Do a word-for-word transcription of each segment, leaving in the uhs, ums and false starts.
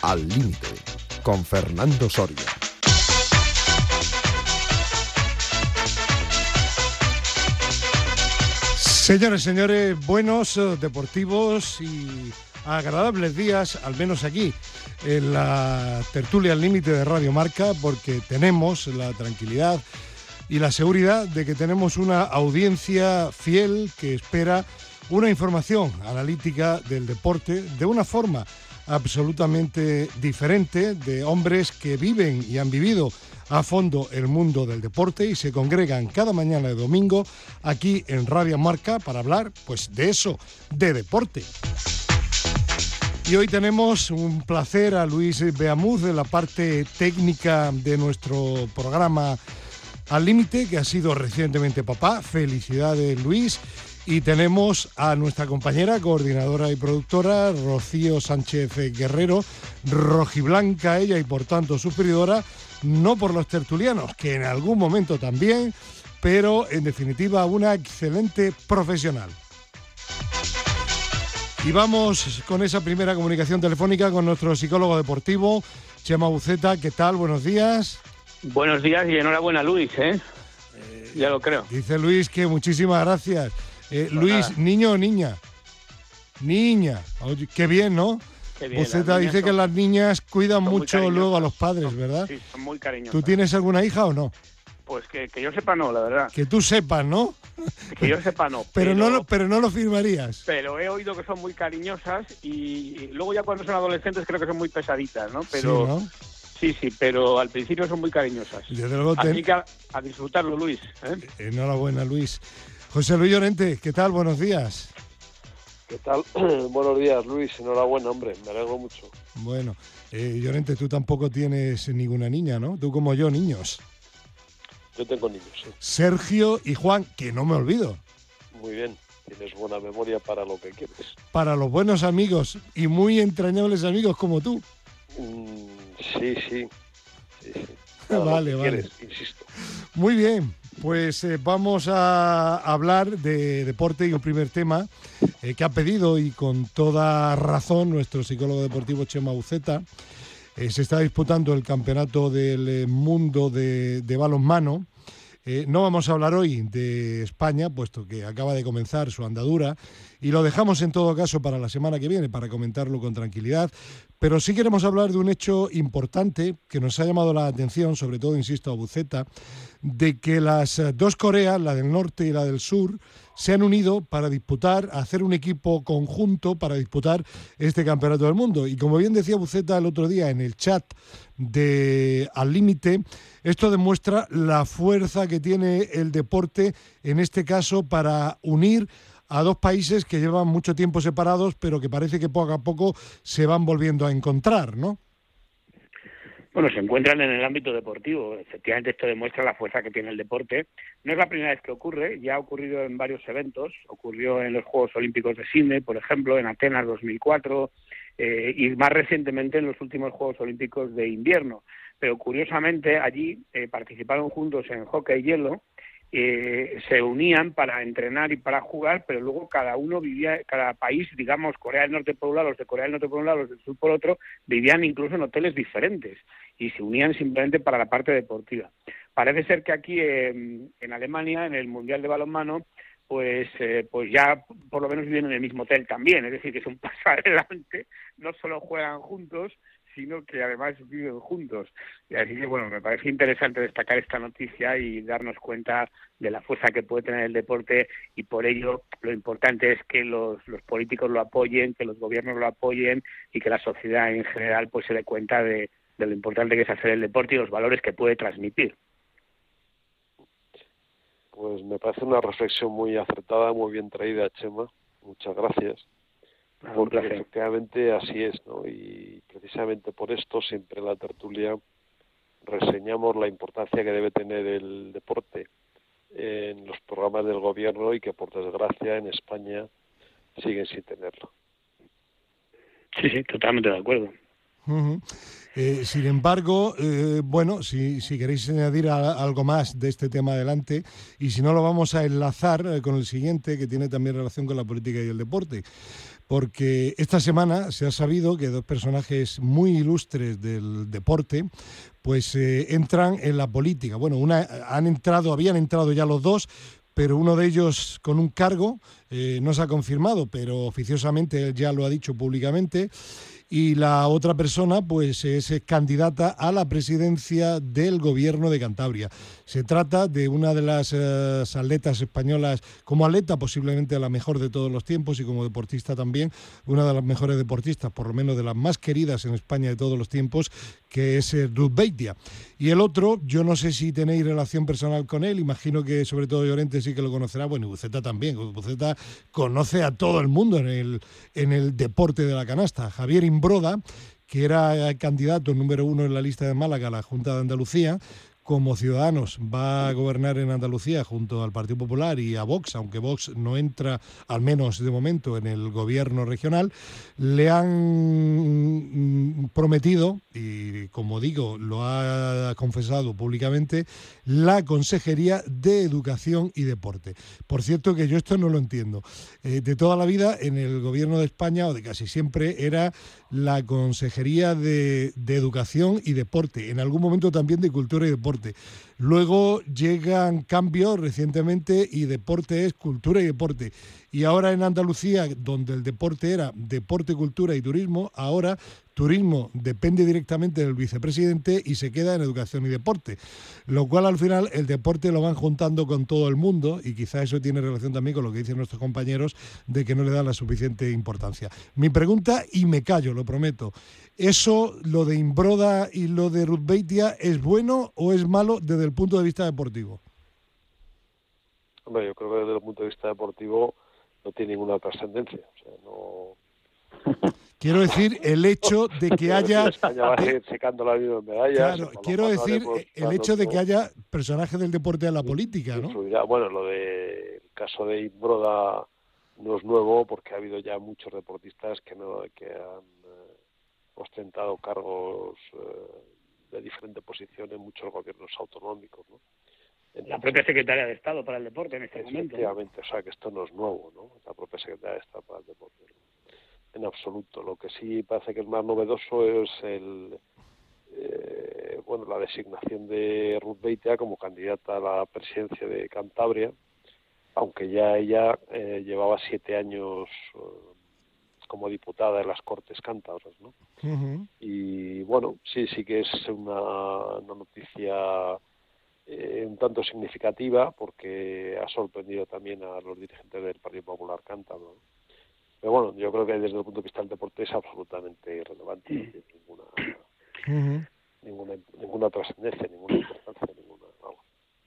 Al Límite, con Fernando Soria. Señores, señores, buenos, deportivos y agradables días, al menos aquí, en la tertulia Al Límite de Radio Marca, porque tenemos la tranquilidad y la seguridad de que tenemos una audiencia fiel que espera una información analítica del deporte de una forma absolutamente diferente, de hombres que viven y han vivido a fondo el mundo del deporte y se congregan cada mañana de domingo aquí en Radio Marca para hablar, pues, de eso, de deporte. Y hoy tenemos un placer a Luis Beamuz de la parte técnica de nuestro programa Al Límite, que ha sido recientemente papá. Felicidades, Luis. Y tenemos a nuestra compañera, coordinadora y productora, Rocío Sánchez Guerrero, rojiblanca ella y por tanto superiora, no por los tertulianos, que en algún momento también, pero en definitiva una excelente profesional. Y vamos con esa primera comunicación telefónica con nuestro psicólogo deportivo, Chema Buceta. ¿Qué tal? Buenos días. Buenos días y enhorabuena, Luis, ¿eh? eh ya lo creo. Dice Luis que muchísimas gracias. Eh, Luis, nada. ¿Niño o niña? Niña. Oye, qué bien, ¿no? Qué bien. Buceta dice son, que las niñas cuidan mucho luego a los padres, son, ¿verdad? Sí, son muy cariñosas. ¿Tú tienes alguna hija o no? Pues que, que yo sepa no, la verdad. Que tú sepas, ¿no? Que yo sepa no. pero, pero, no lo, pero no lo firmarías. Pero he oído que son muy cariñosas y, y luego ya cuando son adolescentes creo que son muy pesaditas, ¿no? Pero, sí, ¿no? Sí, sí, pero al principio son muy cariñosas. Luego Así te... que a, a disfrutarlo, Luis. ¿eh? Enhorabuena, Luis. José Luis Llorente, ¿qué tal? Buenos días. ¿Qué tal? Buenos días, Luis. Enhorabuena, hombre. Me alegro mucho. Bueno, eh, Llorente, tú tampoco tienes ninguna niña, ¿no? Tú como yo, niños. Yo tengo niños, sí. Sergio y Juan, que no me olvido. Muy bien. Tienes buena memoria para lo que quieres. Para los buenos amigos y muy entrañables amigos como tú. Mm, sí, sí. sí, sí. Vale, vale. Quieres, insisto. Muy bien, pues eh, vamos a hablar de deporte y un primer tema eh, que ha pedido y con toda razón nuestro psicólogo deportivo Chema Buceta. Eh, se está disputando el campeonato del eh, mundo de, de balonmano. Eh, no vamos a hablar hoy de España, puesto que acaba de comenzar su andadura, y lo dejamos en todo caso para la semana que viene, para comentarlo con tranquilidad. Pero sí queremos hablar de un hecho importante que nos ha llamado la atención, sobre todo, insisto, a Buceta, de que las dos Coreas, la del norte y la del sur, se han unido para disputar, hacer un equipo conjunto para disputar este campeonato del mundo. Y como bien decía Buceta el otro día en el chat de Al Límite, esto demuestra la fuerza que tiene el deporte, en este caso, para unir a dos países que llevan mucho tiempo separados, pero que parece que poco a poco se van volviendo a encontrar, ¿no? Bueno, se encuentran en el ámbito deportivo. Efectivamente, esto demuestra la fuerza que tiene el deporte. No es la primera vez que ocurre, ya ha ocurrido en varios eventos. Ocurrió en los Juegos Olímpicos de Sydney, por ejemplo, en Atenas dos mil cuatro, eh, y más recientemente en los últimos Juegos Olímpicos de invierno. Pero curiosamente, allí eh, participaron juntos en hockey hielo, eh, se unían para entrenar y para jugar, pero luego cada uno vivía, cada país, digamos, Corea del Norte por un lado, los de Corea del Norte por un lado, los del Sur por otro, vivían incluso en hoteles diferentes y se unían simplemente para la parte deportiva. Parece ser que aquí eh, en Alemania, en el Mundial de Balonmano, pues eh, pues ya por lo menos viven en el mismo hotel también, es decir, que es un paso adelante, no solo juegan juntos, sino que además viven juntos. Y así que, bueno, me parece interesante destacar esta noticia y darnos cuenta de la fuerza que puede tener el deporte, y por ello lo importante es que los, los políticos lo apoyen, que los gobiernos lo apoyen y que la sociedad en general pues se dé cuenta de, de lo importante que es hacer el deporte y los valores que puede transmitir. Pues me parece una reflexión muy acertada, muy bien traída, Chema. Muchas gracias. Porque efectivamente así es, ¿no? Y precisamente por esto siempre en la tertulia reseñamos la importancia que debe tener el deporte en los programas del gobierno y que por desgracia en España siguen sin tenerlo. Sí, sí, totalmente de acuerdo. Uh-huh. Eh, sin embargo, eh, bueno, si, si queréis añadir a, algo más de este tema adelante, y si no lo vamos a enlazar eh, con el siguiente, que tiene también relación con la política y el deporte, porque esta semana se ha sabido que dos personajes muy ilustres del deporte pues eh, entran en la política. Bueno, una han entrado, habían entrado ya los dos, pero uno de ellos con un cargo, eh, no se ha confirmado, pero oficiosamente él ya lo ha dicho públicamente, y la otra persona pues es candidata a la presidencia del gobierno de Cantabria. Se trata de una de las eh, atletas españolas, como atleta posiblemente la mejor de todos los tiempos y como deportista también, una de las mejores deportistas, por lo menos de las más queridas en España de todos los tiempos, que es eh, Ruth Beitia. Y el otro, yo no sé si tenéis relación personal con él, imagino que sobre todo Llorente sí que lo conocerá, bueno, y Buceta también, Buceta conoce a todo el mundo en el, en el deporte de la canasta. Javier Imbroda, que era el candidato número uno en la lista de Málaga a la Junta de Andalucía, como Ciudadanos va a gobernar en Andalucía junto al Partido Popular y a Vox, aunque Vox no entra, al menos de momento, en el gobierno regional, le han prometido, y como digo, lo ha confesado públicamente, la Consejería de Educación y Deporte. Por cierto que yo esto no lo entiendo. Eh, de toda la vida en el gobierno de España, o de casi siempre, era la Consejería de, de Educación y Deporte, en algún momento también de Cultura y Deporte. Luego llegan cambios recientemente y deporte es cultura y deporte. Y ahora en Andalucía, donde el deporte era deporte, cultura y turismo, ahora turismo depende directamente del vicepresidente y se queda en educación y deporte. Lo cual al final el deporte lo van juntando con todo el mundo y quizá eso tiene relación también con lo que dicen nuestros compañeros de que no le dan la suficiente importancia. Mi pregunta, y me callo, lo prometo, ¿eso, lo de Imbroda y lo de Ruth Beitia, es bueno o es malo desde el punto de vista deportivo? Hombre, yo creo que desde el punto de vista deportivo no tiene ninguna trascendencia. O sea, no... Quiero decir, el hecho de que haya... España va a seguir secando la misma medalla. Claro, quiero decir, el hecho de que haya personajes del deporte en la política, ¿no? Bueno, lo de el caso de Imbroda no es nuevo porque ha habido ya muchos deportistas que no que han eh, ostentado cargos eh, de diferente posición en muchos gobiernos autonómicos, ¿no? Entonces, la propia secretaria de Estado para el deporte en este momento. Efectivamente, ¿no? O sea, que esto no es nuevo, ¿no? La propia secretaria de Estado para el deporte, ¿no? En absoluto. Lo que sí parece que es más novedoso es el eh, bueno la designación de Ruth Beitia como candidata a la presidencia de Cantabria, aunque ya ella eh, llevaba siete años eh, como diputada en las Cortes cántabras, ¿no? Uh-huh. Y bueno, sí, sí que es una, una noticia eh, un tanto significativa porque ha sorprendido también a los dirigentes del Partido Popular cántabro, ¿no? Pero bueno, yo creo que desde el punto de vista del deporte es absolutamente irrelevante, no tiene ninguna, uh-huh. ninguna, ninguna trascendencia, ninguna importancia, ninguna, vamos.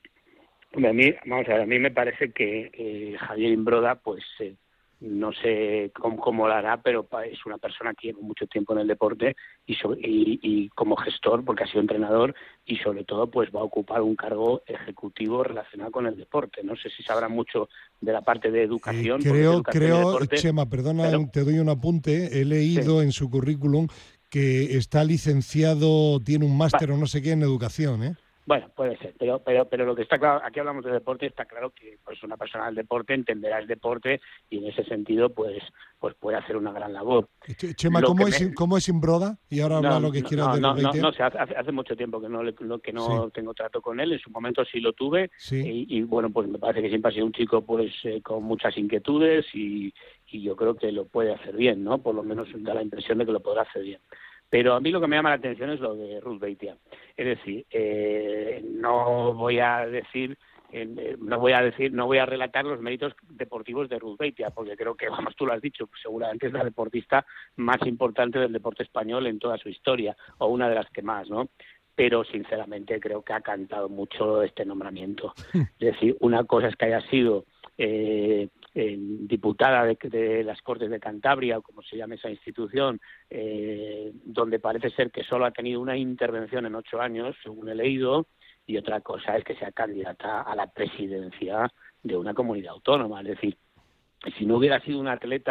A mí, vamos a ver, a mí me parece que eh, Javier Imbroda, pues eh, no sé cómo, cómo lo hará, pero es una persona que lleva mucho tiempo en el deporte y, sobre, y, y como gestor, porque ha sido entrenador, y sobre todo pues va a ocupar un cargo ejecutivo relacionado con el deporte. No sé si sabrá mucho de la parte de educación. Eh, creo, educación creo deporte, Chema, perdona, pero, te doy un apunte. He leído sí. en su currículum que está licenciado, tiene un máster o no sé qué en educación, ¿eh? Bueno, puede ser, pero pero pero lo que está claro, aquí hablamos de deporte, está claro que pues una persona del deporte entenderá el deporte y en ese sentido pues pues puede hacer una gran labor. Chema, ¿cómo es, me... ¿cómo es Imbroda? Y ahora no, habla lo que no, quieras no, de no, los no, no, hace, hace mucho tiempo que no le, que no sí. tengo trato con él, en su momento sí lo tuve sí. y, y bueno, pues me parece que siempre ha sido un chico pues eh, con muchas inquietudes y, y yo creo que lo puede hacer bien, ¿no? Por lo menos da la impresión de que lo podrá hacer bien. Pero a mí lo que me llama la atención es lo de Ruth Beitia. Es decir, eh, no voy a decir, eh, no voy a decir, no voy a relatar los méritos deportivos de Ruth Beitia, porque creo que, vamos, tú lo has dicho, seguramente es la deportista más importante del deporte español en toda su historia, o una de las que más, ¿no? Pero sinceramente creo que ha cantado mucho este nombramiento. Es decir, una cosa es que haya sido eh, eh, diputada de, de las Cortes de Cantabria, o como se llama esa institución, eh, donde parece ser que solo ha tenido una intervención en ocho años, según he leído, y otra cosa es que sea candidata a la presidencia de una comunidad autónoma. Es decir, si no hubiera sido una atleta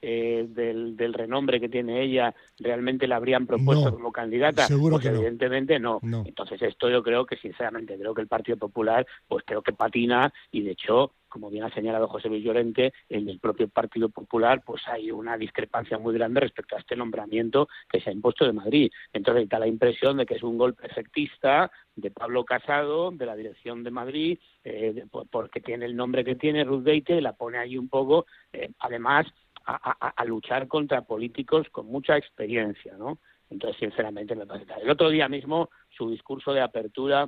eh, del, del renombre que tiene ella realmente la habrían propuesto no, como candidata? Seguro pues que evidentemente no. no. Entonces esto yo creo que, sinceramente, creo que el Partido Popular, pues creo que patina, y de hecho, como bien ha señalado José Luis Llorente, en el propio Partido Popular pues hay una discrepancia muy grande respecto a este nombramiento que se ha impuesto de Madrid. Entonces da la impresión de que es un golpe efectista de Pablo Casado, de la dirección de Madrid, eh, de, porque tiene el nombre que tiene, Ruth Deite, la pone ahí un poco, eh, además, a, a, a luchar contra políticos con mucha experiencia, ¿no? Entonces, sinceramente, me parece. El otro día mismo, su discurso de apertura,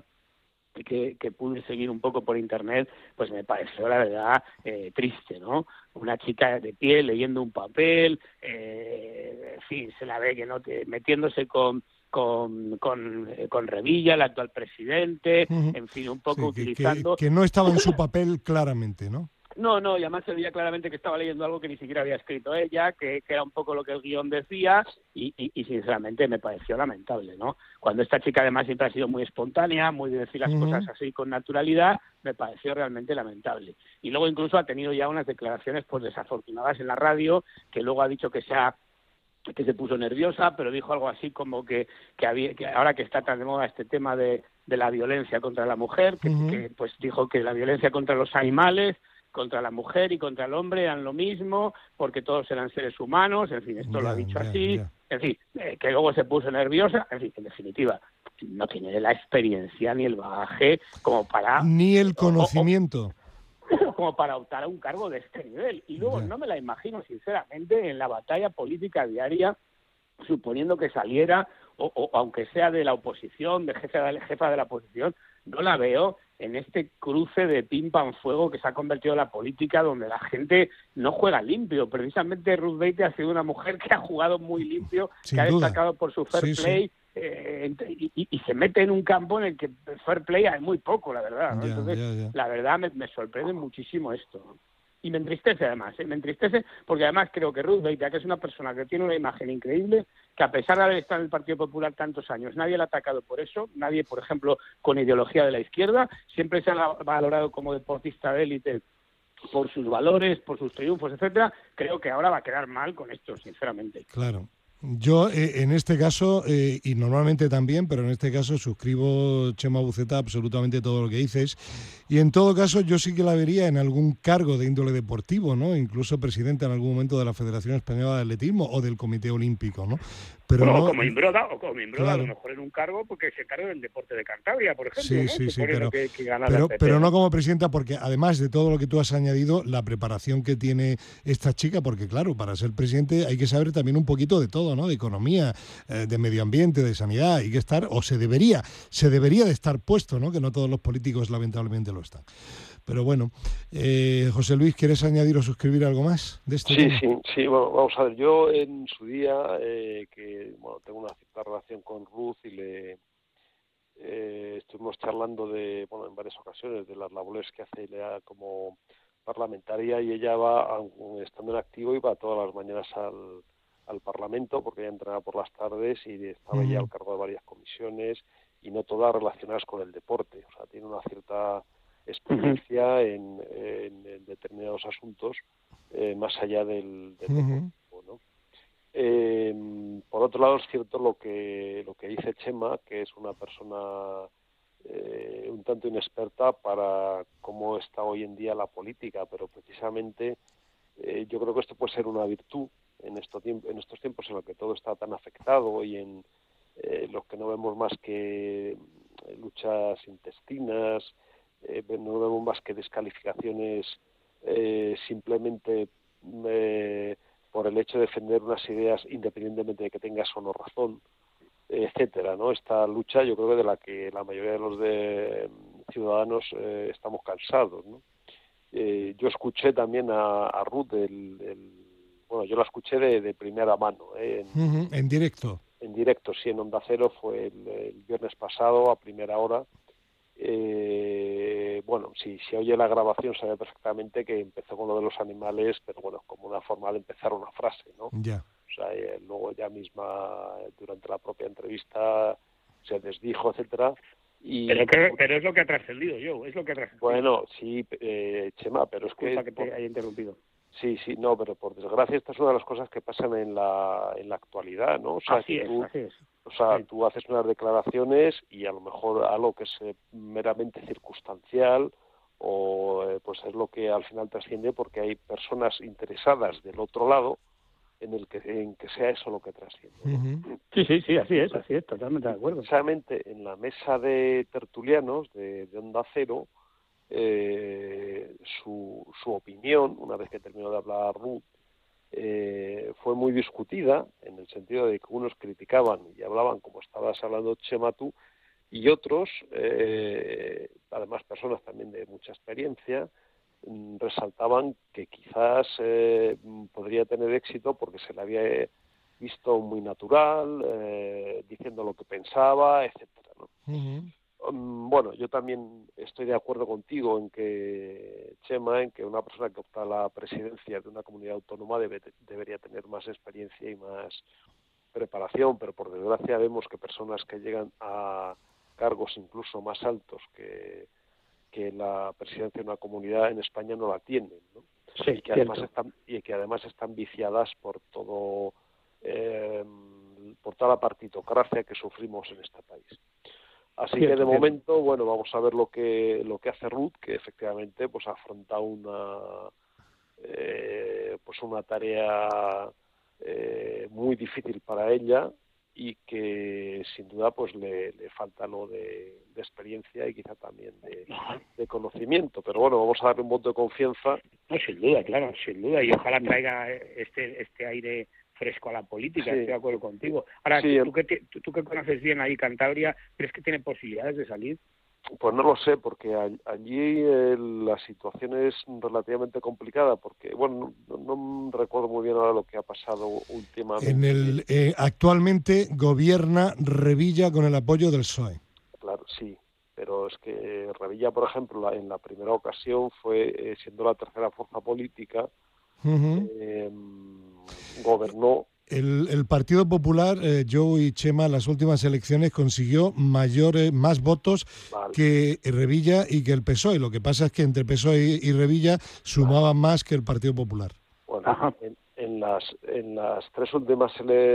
Que, que pude seguir un poco por internet, pues me pareció, la verdad, eh, triste, ¿no? Una chica de pie leyendo un papel, eh, en fin, se la ve que no te, metiéndose con con con, eh, con Revilla, el actual presidente, Uh-huh. en fin, un poco sí, que, utilizando... Que, que no estaba en su papel claramente, ¿no? No, no, y además se veía claramente que estaba leyendo algo que ni siquiera había escrito ella, que, que era un poco lo que el guión decía, y, y, y sinceramente me pareció lamentable, ¿no? Cuando esta chica además siempre ha sido muy espontánea, muy de decir las uh-huh. cosas así con naturalidad, me pareció realmente lamentable. Y luego incluso ha tenido ya unas declaraciones pues desafortunadas en la radio, que luego ha dicho que se ha que se puso nerviosa, pero dijo algo así como que, que, había, que ahora que está tan de moda este tema de, de la violencia contra la mujer, que, uh-huh. que pues dijo que la violencia contra los animales, contra la mujer y contra el hombre eran lo mismo, porque todos eran seres humanos, en fin, esto yeah, lo ha dicho yeah, así, yeah. en fin, eh, que luego se puso nerviosa, en fin, en definitiva, no tiene la experiencia ni el bagaje como para... Ni el conocimiento. O, o, como para optar a un cargo de este nivel. Y luego yeah. no me la imagino, sinceramente, en la batalla política diaria, suponiendo que saliera, o, o aunque sea de la oposición, de jefa de, jefa de la oposición, no la veo en este cruce de pim pam fuego que se ha convertido en la política, donde la gente no juega limpio. Precisamente Ruth Deite ha sido una mujer que ha jugado muy limpio, Sin que ha duda. destacado por su fair sí, play, sí. Eh, y, y, y se mete en un campo en el que fair play hay muy poco, la verdad, ¿no? Yeah, Entonces, yeah, yeah. la verdad me, me sorprende muchísimo esto, ¿no? Y me entristece además, ¿eh? me entristece porque además creo que Ruth Deite, que es una persona que tiene una imagen increíble, que a pesar de haber estado en el Partido Popular tantos años, nadie la ha atacado por eso, nadie, por ejemplo, con ideología de la izquierda, siempre se ha valorado como deportista de élite por sus valores, por sus triunfos, etcétera. Creo que ahora va a quedar mal con esto, sinceramente. Claro. Yo, eh, en este caso, eh, y normalmente también, pero en este caso suscribo, Chema Buceta, absolutamente todo lo que dices. Y en todo caso, yo sí que la vería en algún cargo de índole deportivo, ¿no? Incluso presidente en algún momento de la Federación Española de Atletismo o del Comité Olímpico, ¿no? Pero bueno, no, como Imbroda, o como Imbroda, claro. A lo mejor en un cargo porque se encarga del deporte de Cantabria, por ejemplo, sí, ¿no? Sí, que sí, pero, que, que pero, pero no como presidenta, porque además de todo lo que tú has añadido, la preparación que tiene esta chica, porque claro, para ser presidente hay que saber también un poquito de todo, ¿no? De economía, eh, de medio ambiente, de sanidad, hay que estar, o se debería, se debería de estar puesto, ¿no? Que no todos los políticos lamentablemente lo están. Pero bueno, eh, José Luis, ¿quieres añadir o suscribir algo más de este sí, tema? Sí, sí, bueno, vamos a ver, yo en su día, eh, que bueno, tengo una cierta relación con Ruth y le eh, estuvimos charlando de, bueno, en varias ocasiones de las labores que hace ella como parlamentaria, y ella va, estando en activo, iba todas las mañanas al, al Parlamento, porque ella entrenaba por las tardes y estaba uh-huh. ya al cargo de varias comisiones, y no todas relacionadas con el deporte, o sea, tiene una cierta experiencia en, en, en determinados asuntos eh, más allá del, del uh-huh. deportivo, ¿no? Eh, por otro lado, es cierto lo que lo que dice Chema, que es una persona eh, un tanto inexperta para cómo está hoy en día la política, pero precisamente eh, yo creo que esto puede ser una virtud en, esto tiemp- en estos tiempos en los que todo está tan afectado y en eh, los que no vemos más que luchas intestinas, Eh, no vemos más que descalificaciones eh, simplemente eh, por el hecho de defender unas ideas independientemente de que tengas o no razón, eh, etcétera, ¿no? Esta lucha yo creo que de la que la mayoría de los de, ciudadanos eh, estamos cansados, ¿no? Eh, yo escuché también a, a Ruth, el, el, bueno, yo la escuché de, de primera mano, ¿eh? en, uh-huh. en directo. En directo, sí, en Onda Cero, fue el, el viernes pasado a primera hora. Eh, bueno, si se oye la grabación sabe perfectamente que empezó con lo de los animales, pero bueno, como una forma de empezar una frase, ¿no? Ya. Yeah. O sea, eh, luego ella misma, durante la propia entrevista, se desdijo, etcétera. Y, pero, que, pero es lo que ha trascendido yo, es lo que ha trascendido. Bueno, sí, eh, Chema, pero es Disculpa que... que te haya interrumpido. Sí, sí, no, pero por desgracia esta es una de las cosas que pasan en la en la actualidad, ¿no? O sea, así es, tú, así es. O sea, sí. tú haces unas declaraciones y a lo mejor algo que es eh, meramente circunstancial o eh, pues es lo que al final trasciende porque hay personas interesadas del otro lado en el que en que sea eso lo que trasciende, ¿no? Uh-huh. Sí, sí, sí, así es, así es, totalmente de acuerdo. Precisamente en la mesa de tertulianos de, de Onda Cero, eh, su, su opinión, una vez que terminó de hablar Ruth, eh, fue muy discutida, en el sentido de que unos criticaban y hablaban como estabas hablando, Chema, tú, y otros, eh, además personas también de mucha experiencia, resaltaban que quizás eh, podría tener éxito porque se le había visto muy natural, eh, diciendo lo que pensaba, etcétera, ¿no? Uh-huh. Um, bueno, yo también estoy de acuerdo contigo en que, Chema, en que una persona que opta a la presidencia de una comunidad autónoma debe, debería tener más experiencia y más preparación, pero por desgracia vemos que personas que llegan a cargos incluso más altos que que la presidencia de una comunidad en España no la tienen, ¿no? Sí, y que además cierto. están y que además están viciadas por todo eh, por toda la partitocracia que sufrimos en este país. Así Cierto, que de cierto. momento, bueno, vamos a ver lo que lo que hace Ruth, que efectivamente pues afronta una eh, pues una tarea eh, muy difícil para ella y que sin duda pues le, le falta lo de, de experiencia y quizá también de, de conocimiento, pero bueno, vamos a darle un voto de confianza. No, sin duda, claro, sin duda, y ojalá traiga este este aire fresco a la política, Sí. estoy de acuerdo contigo. Ahora, Sí, tú, tú, que, tú, tú que conoces bien ahí Cantabria, ¿crees que tiene posibilidades de salir? Pues no lo sé, porque a- allí eh, la situación es relativamente complicada, porque, bueno, no, no recuerdo muy bien ahora lo que ha pasado últimamente. En el, eh, actualmente gobierna Revilla con el apoyo del P S O E. Claro, sí, pero es que Revilla, por ejemplo, la- en la primera ocasión fue, eh, siendo la tercera fuerza política, Uh-huh. eh, gobernó. El, el Partido Popular, eh, Joe y Chema, en las últimas elecciones consiguió mayores, más votos Vale. que Revilla y que el P S O E. Lo que pasa es que entre P S O E y, y Revilla sumaban más que el Partido Popular. Bueno, Ajá. en, en las en las tres últimas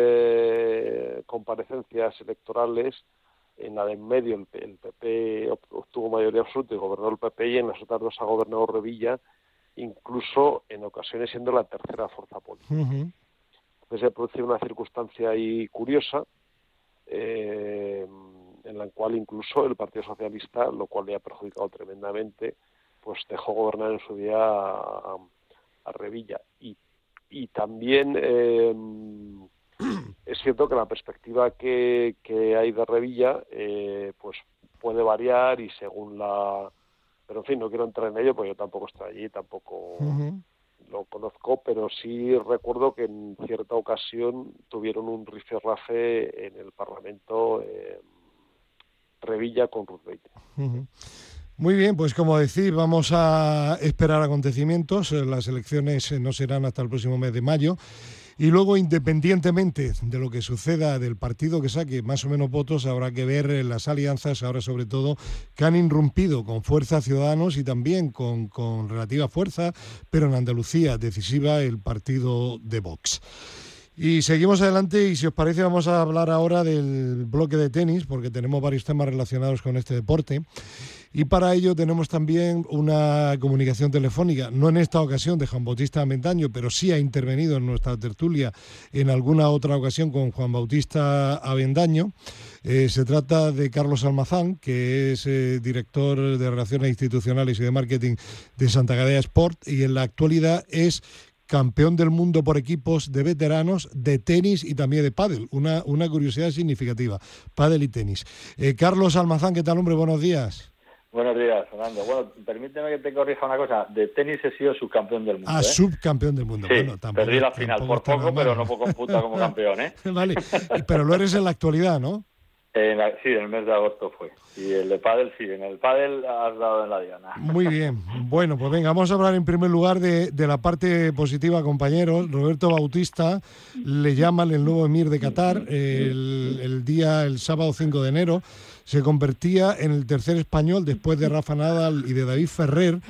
ele- comparecencias electorales, en la de en medio el, P- el P P obtuvo mayoría absoluta y gobernó el P P, y en las otras dos ha gobernado Revilla, incluso en ocasiones siendo la tercera fuerza política. Uh-huh. Entonces se produce una circunstancia ahí curiosa, eh, en la cual incluso el Partido Socialista, lo cual le ha perjudicado tremendamente, pues dejó gobernar en su día a, a Revilla. Y, y también eh, es cierto que la perspectiva que, que hay de Revilla eh, pues puede variar y según la... Pero en fin, no quiero entrar en ello porque yo tampoco estoy allí, tampoco... Uh-huh. lo conozco, pero sí recuerdo que en cierta ocasión tuvieron un rifirrafe en el Parlamento, eh, Revilla con Ruth Bader. Uh-huh. Muy bien, pues como decís, vamos a esperar acontecimientos. Las elecciones no serán hasta el próximo mes de mayo. Y luego, independientemente de lo que suceda del partido que saque más o menos votos, habrá que ver las alianzas, ahora sobre todo, que han irrumpido con fuerza Ciudadanos y también con, con relativa fuerza, pero en Andalucía decisiva, el partido de Vox. Y seguimos adelante y si os parece vamos a hablar ahora del bloque de tenis, porque tenemos varios temas relacionados con este deporte. Y para ello tenemos también una comunicación telefónica, no en esta ocasión de Juan Bautista Avendaño, pero sí ha intervenido en nuestra tertulia en alguna otra ocasión con Juan Bautista Avendaño. Eh, se trata de Carlos Almazán, que es eh, director de Relaciones Institucionales y de Marketing de Santa Gadea Sport, y en la actualidad es campeón del mundo por equipos de veteranos de tenis y también de pádel. Una, una curiosidad significativa, pádel y tenis. Eh, Carlos Almazán, ¿qué tal, hombre? Buenos días. Buenos días, Fernando. Bueno, permíteme que te corrija una cosa. De tenis he sido subcampeón del mundo. Ah, ¿eh? subcampeón del mundo. Sí, bueno, tampoco, perdí la final por poco, pero no puedo computar como campeón, ¿eh? Vale, pero lo eres en la actualidad, ¿no? En la, sí, en el mes de agosto fue. Y el de pádel, sí, en el pádel has dado en la diana. Muy bien. Bueno, pues venga, vamos a hablar en primer lugar de, de la parte positiva, compañeros. Roberto Bautista le llaman el nuevo emir de Qatar. El, el día, el sábado cinco de enero, se convertía en el tercer español después de Rafa Nadal y de David Ferrer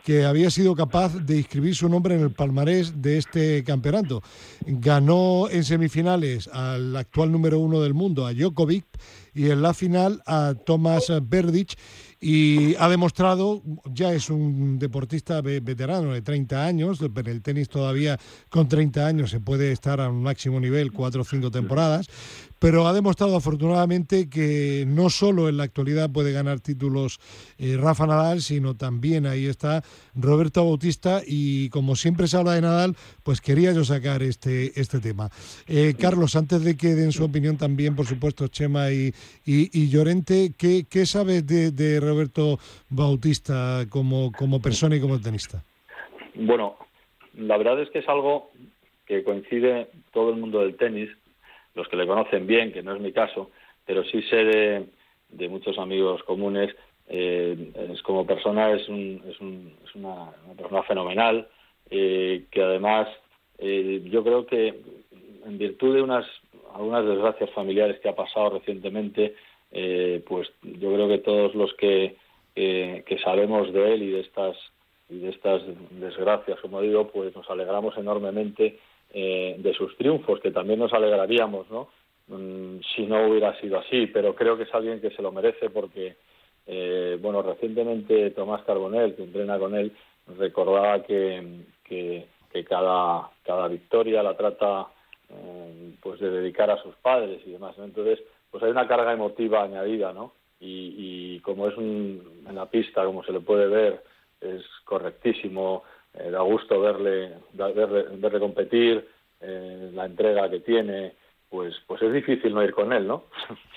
que había sido capaz de inscribir su nombre en el palmarés de este campeonato. Ganó en semifinales al actual número uno del mundo, a Djokovic, y en la final a Tomas Berdych, y ha demostrado, ya es un deportista veterano de treinta años, pero el tenis todavía con treinta años se puede estar a un máximo nivel, cuatro o cinco temporadas, pero ha demostrado afortunadamente que no solo en la actualidad puede ganar títulos eh, Rafa Nadal, sino también ahí está Roberto Bautista, y como siempre se habla de Nadal, pues quería yo sacar este, este tema. Eh, Carlos, antes de que den su opinión también, por supuesto, Chema y, y, y Llorente, ¿qué, qué sabes de, de Roberto Bautista como, como persona y como tenista? Bueno, la verdad es que es algo que coincide todo el mundo del tenis, los que le conocen bien, que no es mi caso, pero sí sé de, de muchos amigos comunes. Eh, es como persona es, un, es, un, es una, una persona fenomenal, eh, que además eh, yo creo que en virtud de unas algunas desgracias familiares que ha pasado recientemente, eh, pues yo creo que todos los que, eh, que sabemos de él y de estas y de estas desgracias, como digo, pues nos alegramos enormemente eh, de sus triunfos, que también nos alegraríamos, ¿no? Mm, si no hubiera sido así, pero creo que es alguien que se lo merece porque, eh, bueno, recientemente Tomás Carbonell, que entrena con él, recordaba que, que, que cada, cada victoria la trata eh, pues de dedicar a sus padres y demás, ¿no? Entonces, pues hay una carga emotiva añadida, ¿no? Y, y como es un, en la pista, como se le puede ver, es correctísimo, eh, da gusto verle, verle, verle competir, eh, la entrega que tiene, pues pues es difícil no ir con él, ¿no?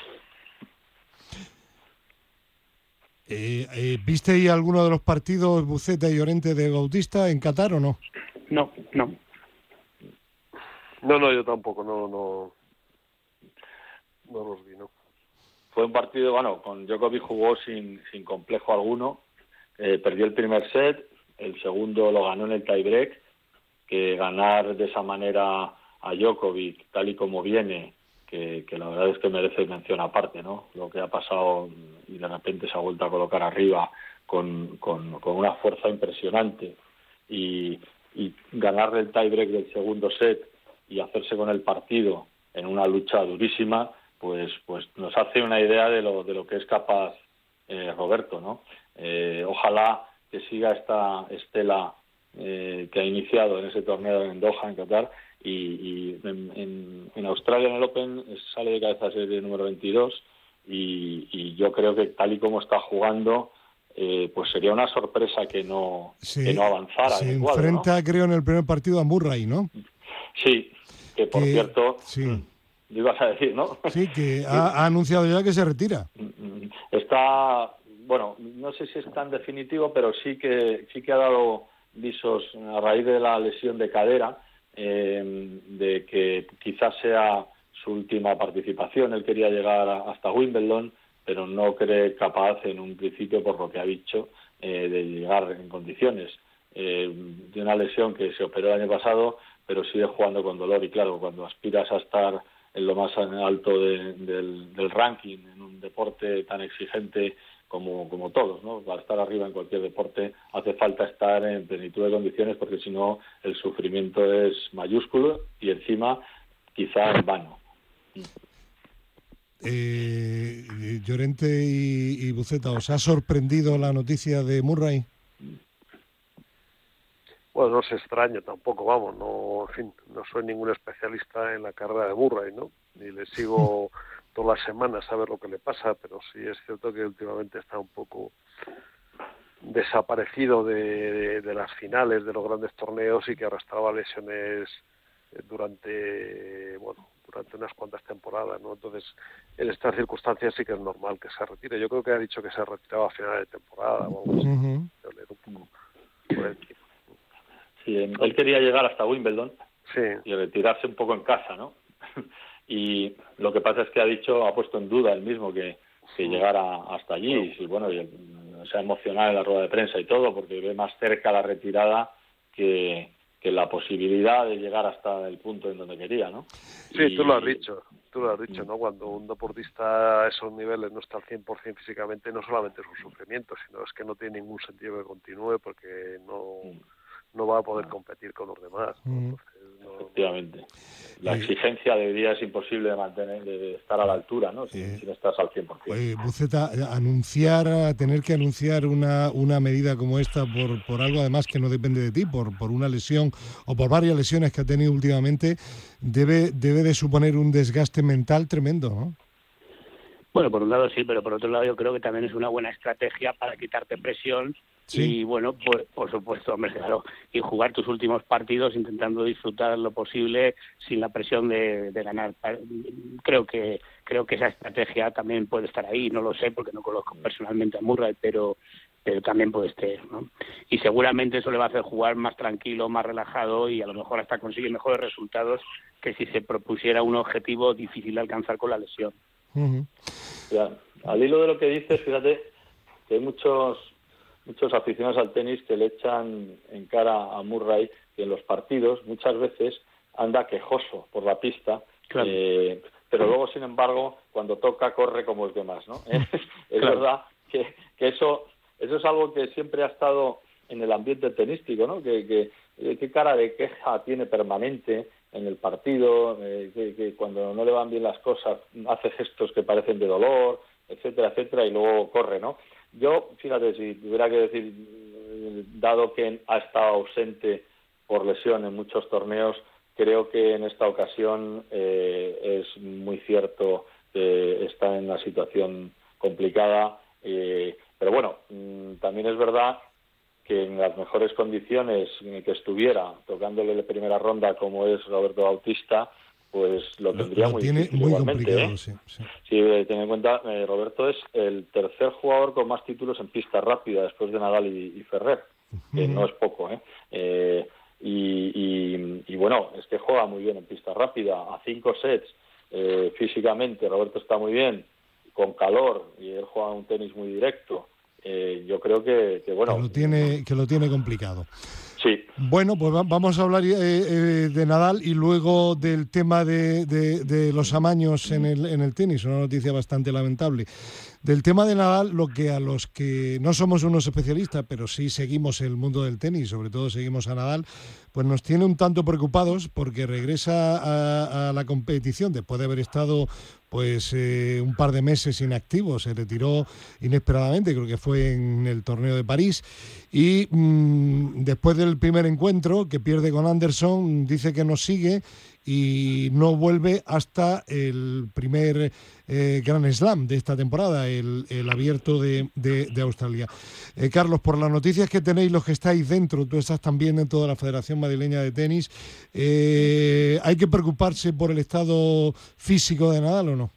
Eh, eh, ¿Viste ahí alguno de los partidos Buceta y Llorente de Bautista en Qatar o no? No, no. No, no, yo tampoco, no, no, no los vi, ¿no? Fue un partido, bueno, con Djokovic jugó sin, sin complejo alguno, eh, perdió el primer set, el segundo lo ganó en el tiebreak, que ganar de esa manera a Djokovic, tal y como viene, que, que la verdad es que merece mención aparte, ¿no? Lo que ha pasado y de repente se ha vuelto a colocar arriba con, con, con una fuerza impresionante y, y ganarle el tiebreak del segundo set y hacerse con el partido en una lucha durísima, pues pues nos hace una idea de lo de lo que es capaz eh, Roberto, ¿no? Eh, ojalá que siga esta estela eh, que ha iniciado en ese torneo en Doha, en Qatar, y, y en, en, en Australia, en el Open, sale de cabeza serie número veintidós, y, y yo creo que tal y como está jugando, eh, pues sería una sorpresa que no, sí, que no avanzara. Se en el cuadro, enfrenta, ¿no? creo, en el primer partido a Murray, ¿no? Sí, que por que, cierto... Sí. Lo ibas a decir, ¿no? Sí, que ha, ha anunciado ya que se retira. Está, bueno, no sé si es tan definitivo, pero sí que sí que ha dado visos a raíz de la lesión de cadera, eh, de que quizás sea su última participación. Él quería llegar a, hasta Wimbledon, pero no cree capaz en un principio, por lo que ha dicho, eh, de llegar en condiciones. Eh, de una lesión que se operó el año pasado, pero sigue jugando con dolor, y claro, cuando aspiras a estar en lo más alto de, del, del ranking, en un deporte tan exigente como, como todos, ¿no? Para estar arriba en cualquier deporte hace falta estar en plenitud de condiciones, porque si no el sufrimiento es mayúsculo y encima quizá en vano. Eh, Llorente y, y Buceta, ¿os ha sorprendido la noticia de Murray? Bueno, no es extraño tampoco, vamos, no, en fin, no soy ningún especialista en la carrera de Murray, ¿no? Ni le sigo todas las semanas a ver lo que le pasa, pero sí es cierto que últimamente está un poco desaparecido de, de, de las finales de los grandes torneos, y que arrastraba lesiones durante, bueno, durante unas cuantas temporadas, ¿no? Entonces, en estas circunstancias sí que es normal que se retire. Yo creo que ha dicho que se retiraba a final de temporada o algo así. Uh-huh. Un poco por encima. Sí, él quería llegar hasta Wimbledon, sí, y retirarse un poco en casa, ¿no? Y lo que pasa es que ha dicho, ha puesto en duda él mismo que, que sí. llegara hasta allí, y bueno, y se ha emocionado en la rueda de prensa y todo, porque ve más cerca la retirada que, que la posibilidad de llegar hasta el punto en donde quería, ¿no? Sí, y... tú lo has dicho, tú lo has dicho, ¿no? Cuando un deportista a esos niveles no está al cien por ciento físicamente, no solamente es un sufrimiento, sino es que no tiene ningún sentido que continúe porque no, no va a poder competir con los demás, ¿no? Entonces, no, efectivamente. La exigencia de día es imposible de mantener, de estar a la altura, ¿no? Si, eh, si no estás al cien por ciento. Eh, Buceta, anunciar, tener que anunciar una, una medida como esta por, por algo además que no depende de ti, por, por una lesión o por varias lesiones que ha tenido últimamente, debe, debe de suponer un desgaste mental tremendo, ¿no? Bueno, por un lado sí, pero por otro lado yo creo que también es una buena estrategia para quitarte presión. Sí. Y bueno, pues por supuesto, hombre, claro, y jugar tus últimos partidos intentando disfrutar lo posible sin la presión de, de ganar. Creo que creo que esa estrategia también puede estar ahí, no lo sé porque no conozco personalmente a Murray, pero pero también puede estar, ¿no? Y seguramente eso le va a hacer jugar más tranquilo, más relajado y a lo mejor hasta conseguir mejores resultados que si se propusiera un objetivo difícil de alcanzar con la lesión. Uh-huh. Ya, al hilo de lo que dices, fíjate que hay muchos muchos aficionados al tenis que le echan en cara a Murray que en los partidos muchas veces anda quejoso por la pista, claro. eh, pero luego, sin embargo, cuando toca corre como los demás, ¿no? es claro. verdad que, que eso eso es algo que siempre ha estado en el ambiente tenístico, ¿no? Que, que qué cara de queja tiene permanente en el partido, eh, que, que cuando no le van bien las cosas hace gestos que parecen de dolor, etcétera, etcétera, y luego corre, ¿no? Yo, fíjate, si tuviera que decir, dado que ha estado ausente por lesión en muchos torneos, creo que en esta ocasión eh, es muy cierto que está en una situación complicada, eh, pero bueno, mmm, también es verdad que en las mejores condiciones en que estuviera, tocándole la primera ronda como es Roberto Bautista, pues lo tendría lo, lo muy tiene difícil muy igualmente, complicado, ¿eh? sí, sí. Sí, ten en cuenta, eh, Roberto es el tercer jugador con más títulos en pista rápida después de Nadal y, y Ferrer, que uh-huh. no es poco, ¿eh? eh y, y, y bueno, es que juega muy bien en pista rápida, a cinco sets, eh, físicamente Roberto está muy bien, con calor, y él juega un tenis muy directo. Eh, yo creo que, que bueno... Que lo tiene, que lo tiene complicado. Sí. Bueno, pues vamos a hablar eh, eh, de Nadal y luego del tema de, de, de los amaños en el, en el tenis, una noticia bastante lamentable. Del tema de Nadal, lo que a los que no somos unos especialistas, pero sí seguimos el mundo del tenis, sobre todo seguimos a Nadal, pues nos tiene un tanto preocupados porque regresa a, a la competición después de haber estado pues eh, un par de meses inactivo, se retiró inesperadamente, creo que fue en el torneo de París, y mmm, después del primer encuentro que pierde con Anderson, dice que no sigue y no vuelve hasta el primer eh, Grand Slam de esta temporada, el, el abierto de, de, de Australia. Eh, Carlos, por las noticias que tenéis los que estáis dentro, tú estás también dentro de la Federación Madrileña de Tenis, eh, ¿hay que preocuparse por el estado físico de Nadal o no?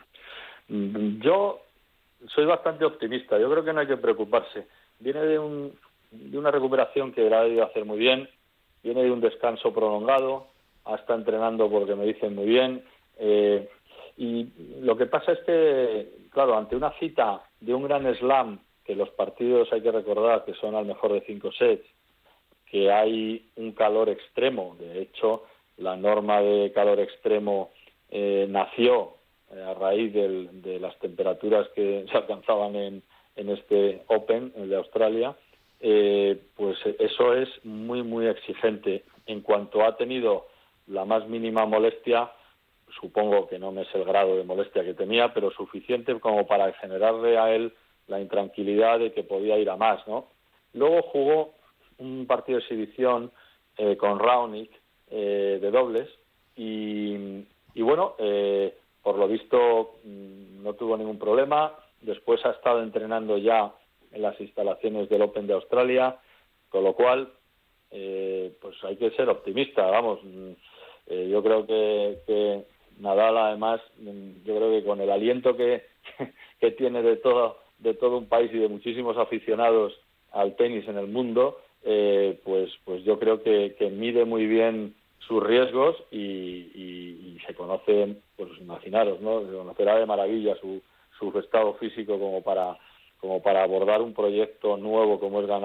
Yo soy bastante optimista, yo creo que no hay que preocuparse. Viene de, un, de una recuperación que la ha debido hacer muy bien, viene de un descanso prolongado, está entrenando porque me dicen muy bien, eh, y lo que pasa es que, claro, ante una cita de un Grand Slam, que los partidos hay que recordar que son al mejor de cinco sets, que hay un calor extremo, de hecho la norma de calor extremo eh, nació eh, a raíz del, de las temperaturas que se alcanzaban en, en este Open, el de Australia, eh, pues eso es muy muy exigente. En cuanto ha tenido la más mínima molestia, supongo que no es el grado de molestia que tenía, pero suficiente como para generarle a él la intranquilidad de que podía ir a más, ¿no? Luego jugó un partido de exhibición eh, con Raonic eh, de dobles y, y bueno, eh, por lo visto no tuvo ningún problema. Después ha estado entrenando ya en las instalaciones del Open de Australia, con lo cual eh, pues hay que ser optimista, vamos. Eh, yo creo que, que Nadal, además, yo creo que con el aliento que, que tiene de todo, de todo un país y de muchísimos aficionados al tenis en el mundo, eh, pues, pues yo creo que, que mide muy bien sus riesgos y, y, y se conoce, pues imaginaros, ¿no? Se conocerá de maravilla su, su estado físico como para, como para abordar un proyecto nuevo como es ganar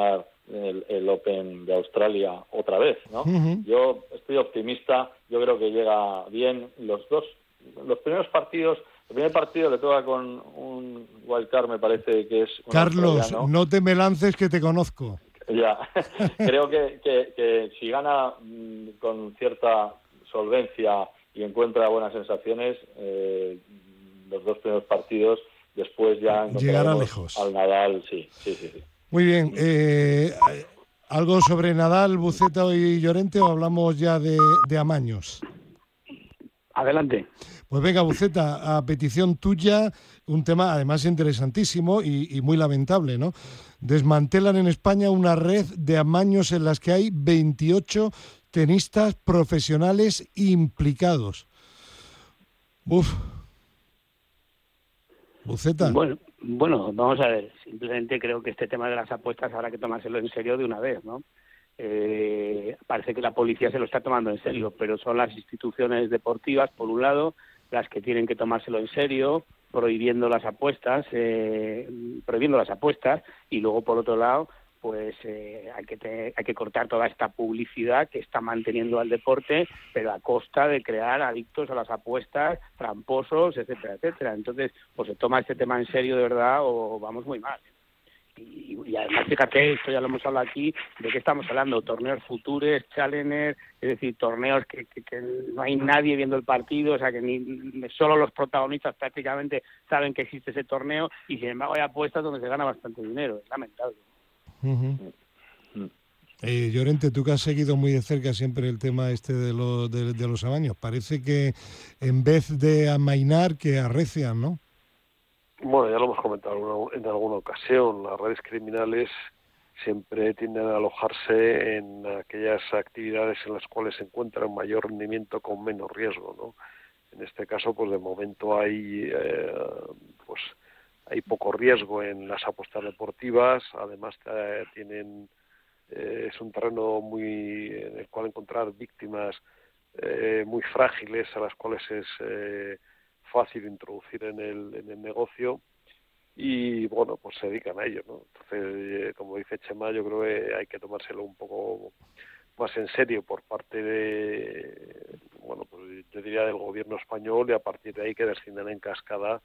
el, el Open de Australia otra vez, ¿no? Uh-huh. Yo estoy optimista, yo creo que llega bien los dos, los primeros partidos. El primer partido le toca con un wildcard, me parece que es un Carlos, australiano. no te me lances que te conozco. Ya, creo que, que, que si gana mmm, con cierta solvencia y encuentra buenas sensaciones, eh, los dos primeros partidos, después ya llegará lejos. Al Nadal, sí, sí, sí. sí. Muy bien, eh, ¿algo sobre Nadal, Buceta y Llorente o hablamos ya de, de amaños? Adelante. Pues venga, Buceta, a petición tuya, un tema además interesantísimo y, y muy lamentable, ¿no? Desmantelan en España una red de amaños en las que hay veintiocho tenistas profesionales implicados. Uf. Buceta. Bueno, bueno, vamos a ver. Simplemente creo que este tema de las apuestas habrá que tomárselo en serio de una vez, ¿no? Eh, parece que la policía se lo está tomando en serio, pero son las instituciones deportivas, por un lado, las que tienen que tomárselo en serio, prohibiendo las apuestas, eh, prohibiendo las apuestas, y luego, por otro lado, pues eh, hay que te, hay que cortar toda esta publicidad que está manteniendo al deporte, pero a costa de crear adictos a las apuestas, tramposos, etcétera, etcétera. Entonces, o se toma este tema en serio de verdad o vamos muy mal. Y, y además, fíjate, esto ya lo hemos hablado aquí, ¿de qué estamos hablando? Torneos Futures, Challengers, es decir, torneos que, que, que no hay nadie viendo el partido, o sea, que ni solo los protagonistas prácticamente saben que existe ese torneo, y sin embargo hay apuestas donde se gana bastante dinero, es lamentable. Uh-huh. Eh, Llorente, tú que has seguido muy de cerca siempre el tema este de, lo, de, de los amaños, parece que en vez de amainar, que arrecian, ¿no? Bueno, ya lo hemos comentado en alguna ocasión, las redes criminales siempre tienden a alojarse en aquellas actividades en las cuales se encuentra un mayor rendimiento con menos riesgo, ¿no? En este caso, pues de momento hay eh, pues hay poco riesgo en las apuestas deportivas, además eh, tienen eh, es un terreno muy en el cual encontrar víctimas eh, muy frágiles a las cuales es eh, fácil introducir en el, en el negocio y bueno, pues se dedican a ello, ¿no? Entonces, eh, como dice Chema, yo creo que hay que tomárselo un poco más en serio por parte de, bueno, pues yo diría del gobierno español, y a partir de ahí que desciendan en cascada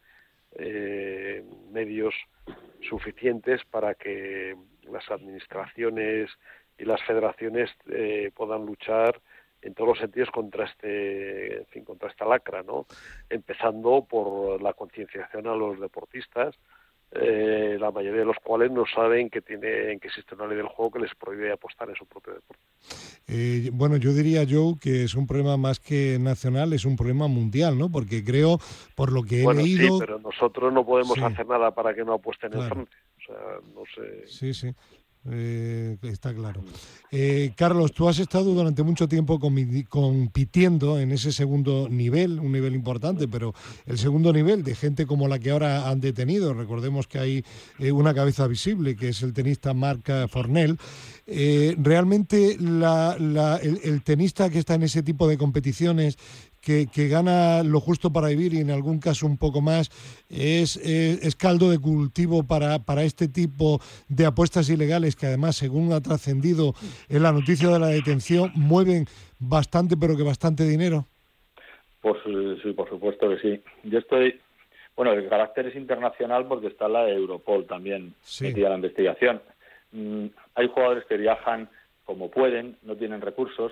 eh, medios suficientes para que las administraciones y las federaciones eh, puedan luchar en todos los sentidos contra este, en fin, contra esta lacra, ¿no? Empezando por la concienciación a los deportistas, eh, la mayoría de los cuales no saben que tiene, que existe una ley del juego que les prohíbe apostar en su propio deporte. Eh, bueno, yo diría, Joe, que es un problema más que nacional, es un problema mundial, ¿no? Porque creo, por lo que he bueno, leído... sí, pero nosotros no podemos sí. hacer nada para que no apuesten Claro. en Francia. O sea, no sé... Sí, sí. Eh, está claro. Eh, Carlos, tú has estado durante mucho tiempo comi- compitiendo en ese segundo nivel, un nivel importante, pero el segundo nivel de gente como la que ahora han detenido. Recordemos que hay eh, una cabeza visible, que es el tenista Marc Fornell. Eh, realmente la, la, el, el tenista que está en ese tipo de competiciones, que, que gana lo justo para vivir y en algún caso un poco más, es, es, es caldo de cultivo para, para este tipo de apuestas ilegales que además, según ha trascendido en la noticia de la detención, mueven bastante, pero que bastante dinero. Pues sí, por supuesto que sí. Yo estoy... Bueno, el carácter es internacional porque está la de Europol también sí. metida en la investigación. Mm, hay jugadores que viajan como pueden, no tienen recursos,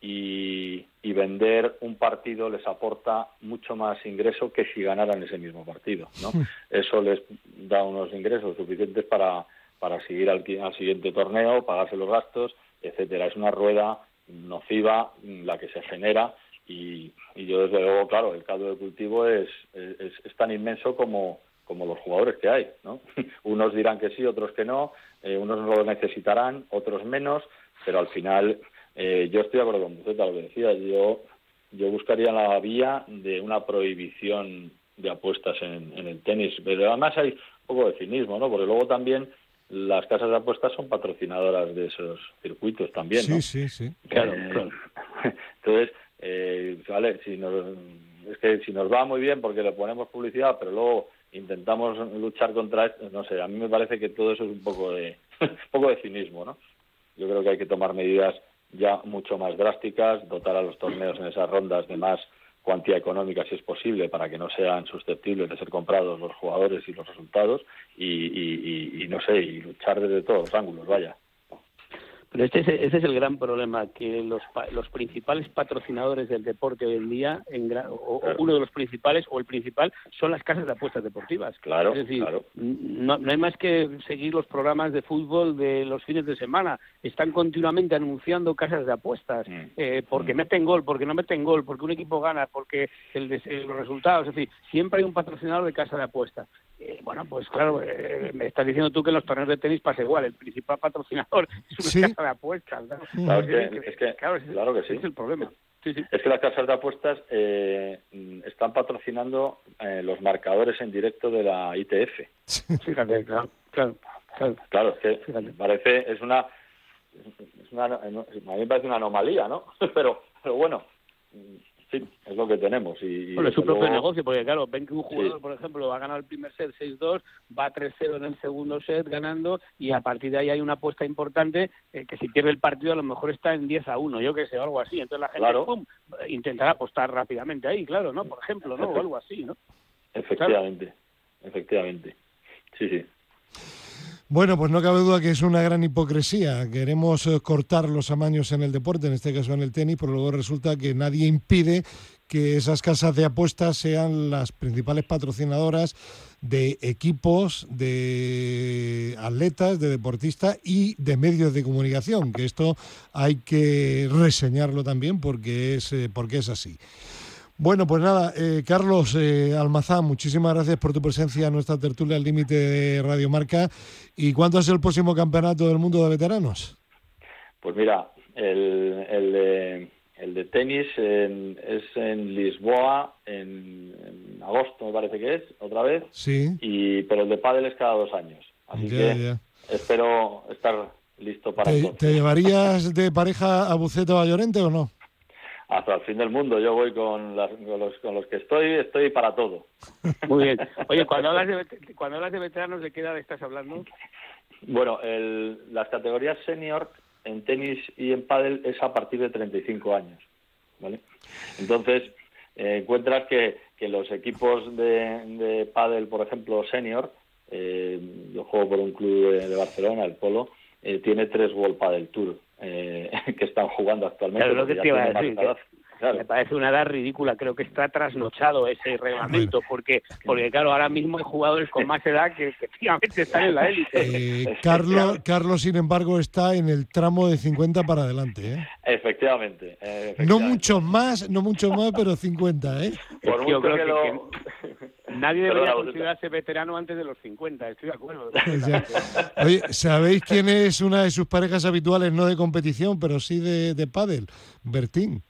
y, y vender un partido les aporta mucho más ingreso que si ganaran ese mismo partido, ¿no? Sí. Eso les da unos ingresos suficientes para, para seguir al, al siguiente torneo, pagarse los gastos, etcétera. Es una rueda nociva la que se genera y, y yo desde luego, claro, el caldo de cultivo es, es, es tan inmenso como, como los jugadores que hay, ¿no? Unos dirán que sí, otros que no, eh, unos lo necesitarán, otros menos, pero al final... Eh, yo estoy de acuerdo con usted, lo que decía. Yo, yo buscaría la vía de una prohibición de apuestas en, en el tenis, pero además hay un poco de cinismo, ¿no? Porque luego también las casas de apuestas son patrocinadoras de esos circuitos también, ¿no? Sí, sí, sí. Claro, eh, claro. Entonces, eh, vale, si nos, es que si nos va muy bien porque le ponemos publicidad, pero luego intentamos luchar contra esto, no sé, a mí me parece que todo eso es un poco de un poco de cinismo, ¿no? yo creo que hay que tomar medidas ya mucho más drásticas, dotar a los torneos en esas rondas de más cuantía económica si es posible, para que no sean susceptibles de ser comprados los jugadores y los resultados, y, y, y, y no sé, y luchar desde todos los ángulos, vaya. Pero este es, ese es el gran problema, que los, los principales patrocinadores del deporte hoy en día, en gran, o, claro. o uno de los principales, o el principal, son las casas de apuestas deportivas. Claro, es decir, claro. No, no hay más que seguir los programas de fútbol de los fines de semana. Están continuamente anunciando casas de apuestas, mm. eh, porque mm. meten gol, porque no meten gol, porque un equipo gana, porque el, el, los resultados, es decir, siempre hay un patrocinador de casa de apuestas. Eh, bueno, pues claro, eh, me estás diciendo tú que en los torneos de tenis pasa igual, el principal patrocinador es una ¿Sí? casa de apuestas, ¿no? Claro, que, es que, claro, es, claro que sí. Es el problema. Sí, sí. Es que las casas de apuestas eh, están patrocinando eh, los marcadores en directo de la I T F. Fíjate, claro, claro, claro. Claro, es que Fíjate. parece, es una, es una, a mí me parece una anomalía, ¿no? pero, pero bueno, sí, es lo que tenemos. Y, bueno, y es su propio luego... negocio, porque claro, ven que un jugador, sí. por ejemplo, va a ganar el primer set seis dos, va tres cero en el segundo set ganando, y a partir de ahí hay una apuesta importante, eh, que si pierde el partido a lo mejor está en diez a uno, yo qué sé, o algo así. Entonces la gente claro. pum, intentará apostar rápidamente ahí, claro, ¿no? Por ejemplo, ¿no? O algo así, ¿no? Efectivamente, claro. efectivamente. Sí, sí. Bueno, pues no cabe duda que es una gran hipocresía. Queremos eh, cortar los amaños en el deporte, en este caso en el tenis, pero luego resulta que nadie impide que esas casas de apuestas sean las principales patrocinadoras de equipos, de atletas, de deportistas y de medios de comunicación, que esto hay que reseñarlo también porque es, eh, porque es así. Bueno, pues nada, eh, Carlos eh, Almazán, muchísimas gracias por tu presencia en nuestra tertulia al límite de Radio Marca. ¿Y cuándo es el próximo campeonato del mundo de veteranos? Pues mira, el, el, de, el de tenis en, es en Lisboa en, en agosto, me parece que es, otra vez. Sí. Y, pero el de pádel es cada dos años. Así ya, que ya. espero estar listo para ¿Te, entonces. ¿Te llevarías de pareja a Buceta o a Llorente o no? Hasta el fin del mundo. Yo voy con, las, con, los, con los que estoy, estoy para todo. Muy bien. Oye, cuando hablas de, cuando hablas de veteranos, ¿de qué edad estás hablando? Bueno, el, las categorías senior en tenis y en pádel es a partir de treinta y cinco años, ¿vale? Entonces, eh, encuentras que, que los equipos de, de pádel, por ejemplo, senior, eh, yo juego por un club de, de Barcelona, el Polo, eh, tiene tres World Padel Tour. Eh, que están jugando actualmente. Claro, lo que te iba a decir, que, claro. Me parece una edad ridícula, creo que está trasnochado ese reglamento, bueno. porque, porque claro, ahora mismo hay jugadores con más edad que efectivamente están en la élite. Eh, Carlos, Carlos, sin embargo, está en el tramo de cincuenta para adelante, ¿eh? Efectivamente, eh, efectivamente. No mucho más, no mucho más, pero cincuenta, ¿eh? Por mucho Yo creo que, que, lo... que nadie debería considerarse veterano antes de los cincuenta, estoy de acuerdo. Oye, ¿sabéis quién es una de sus parejas habituales, no de competición, pero sí de, de pádel? Bertín.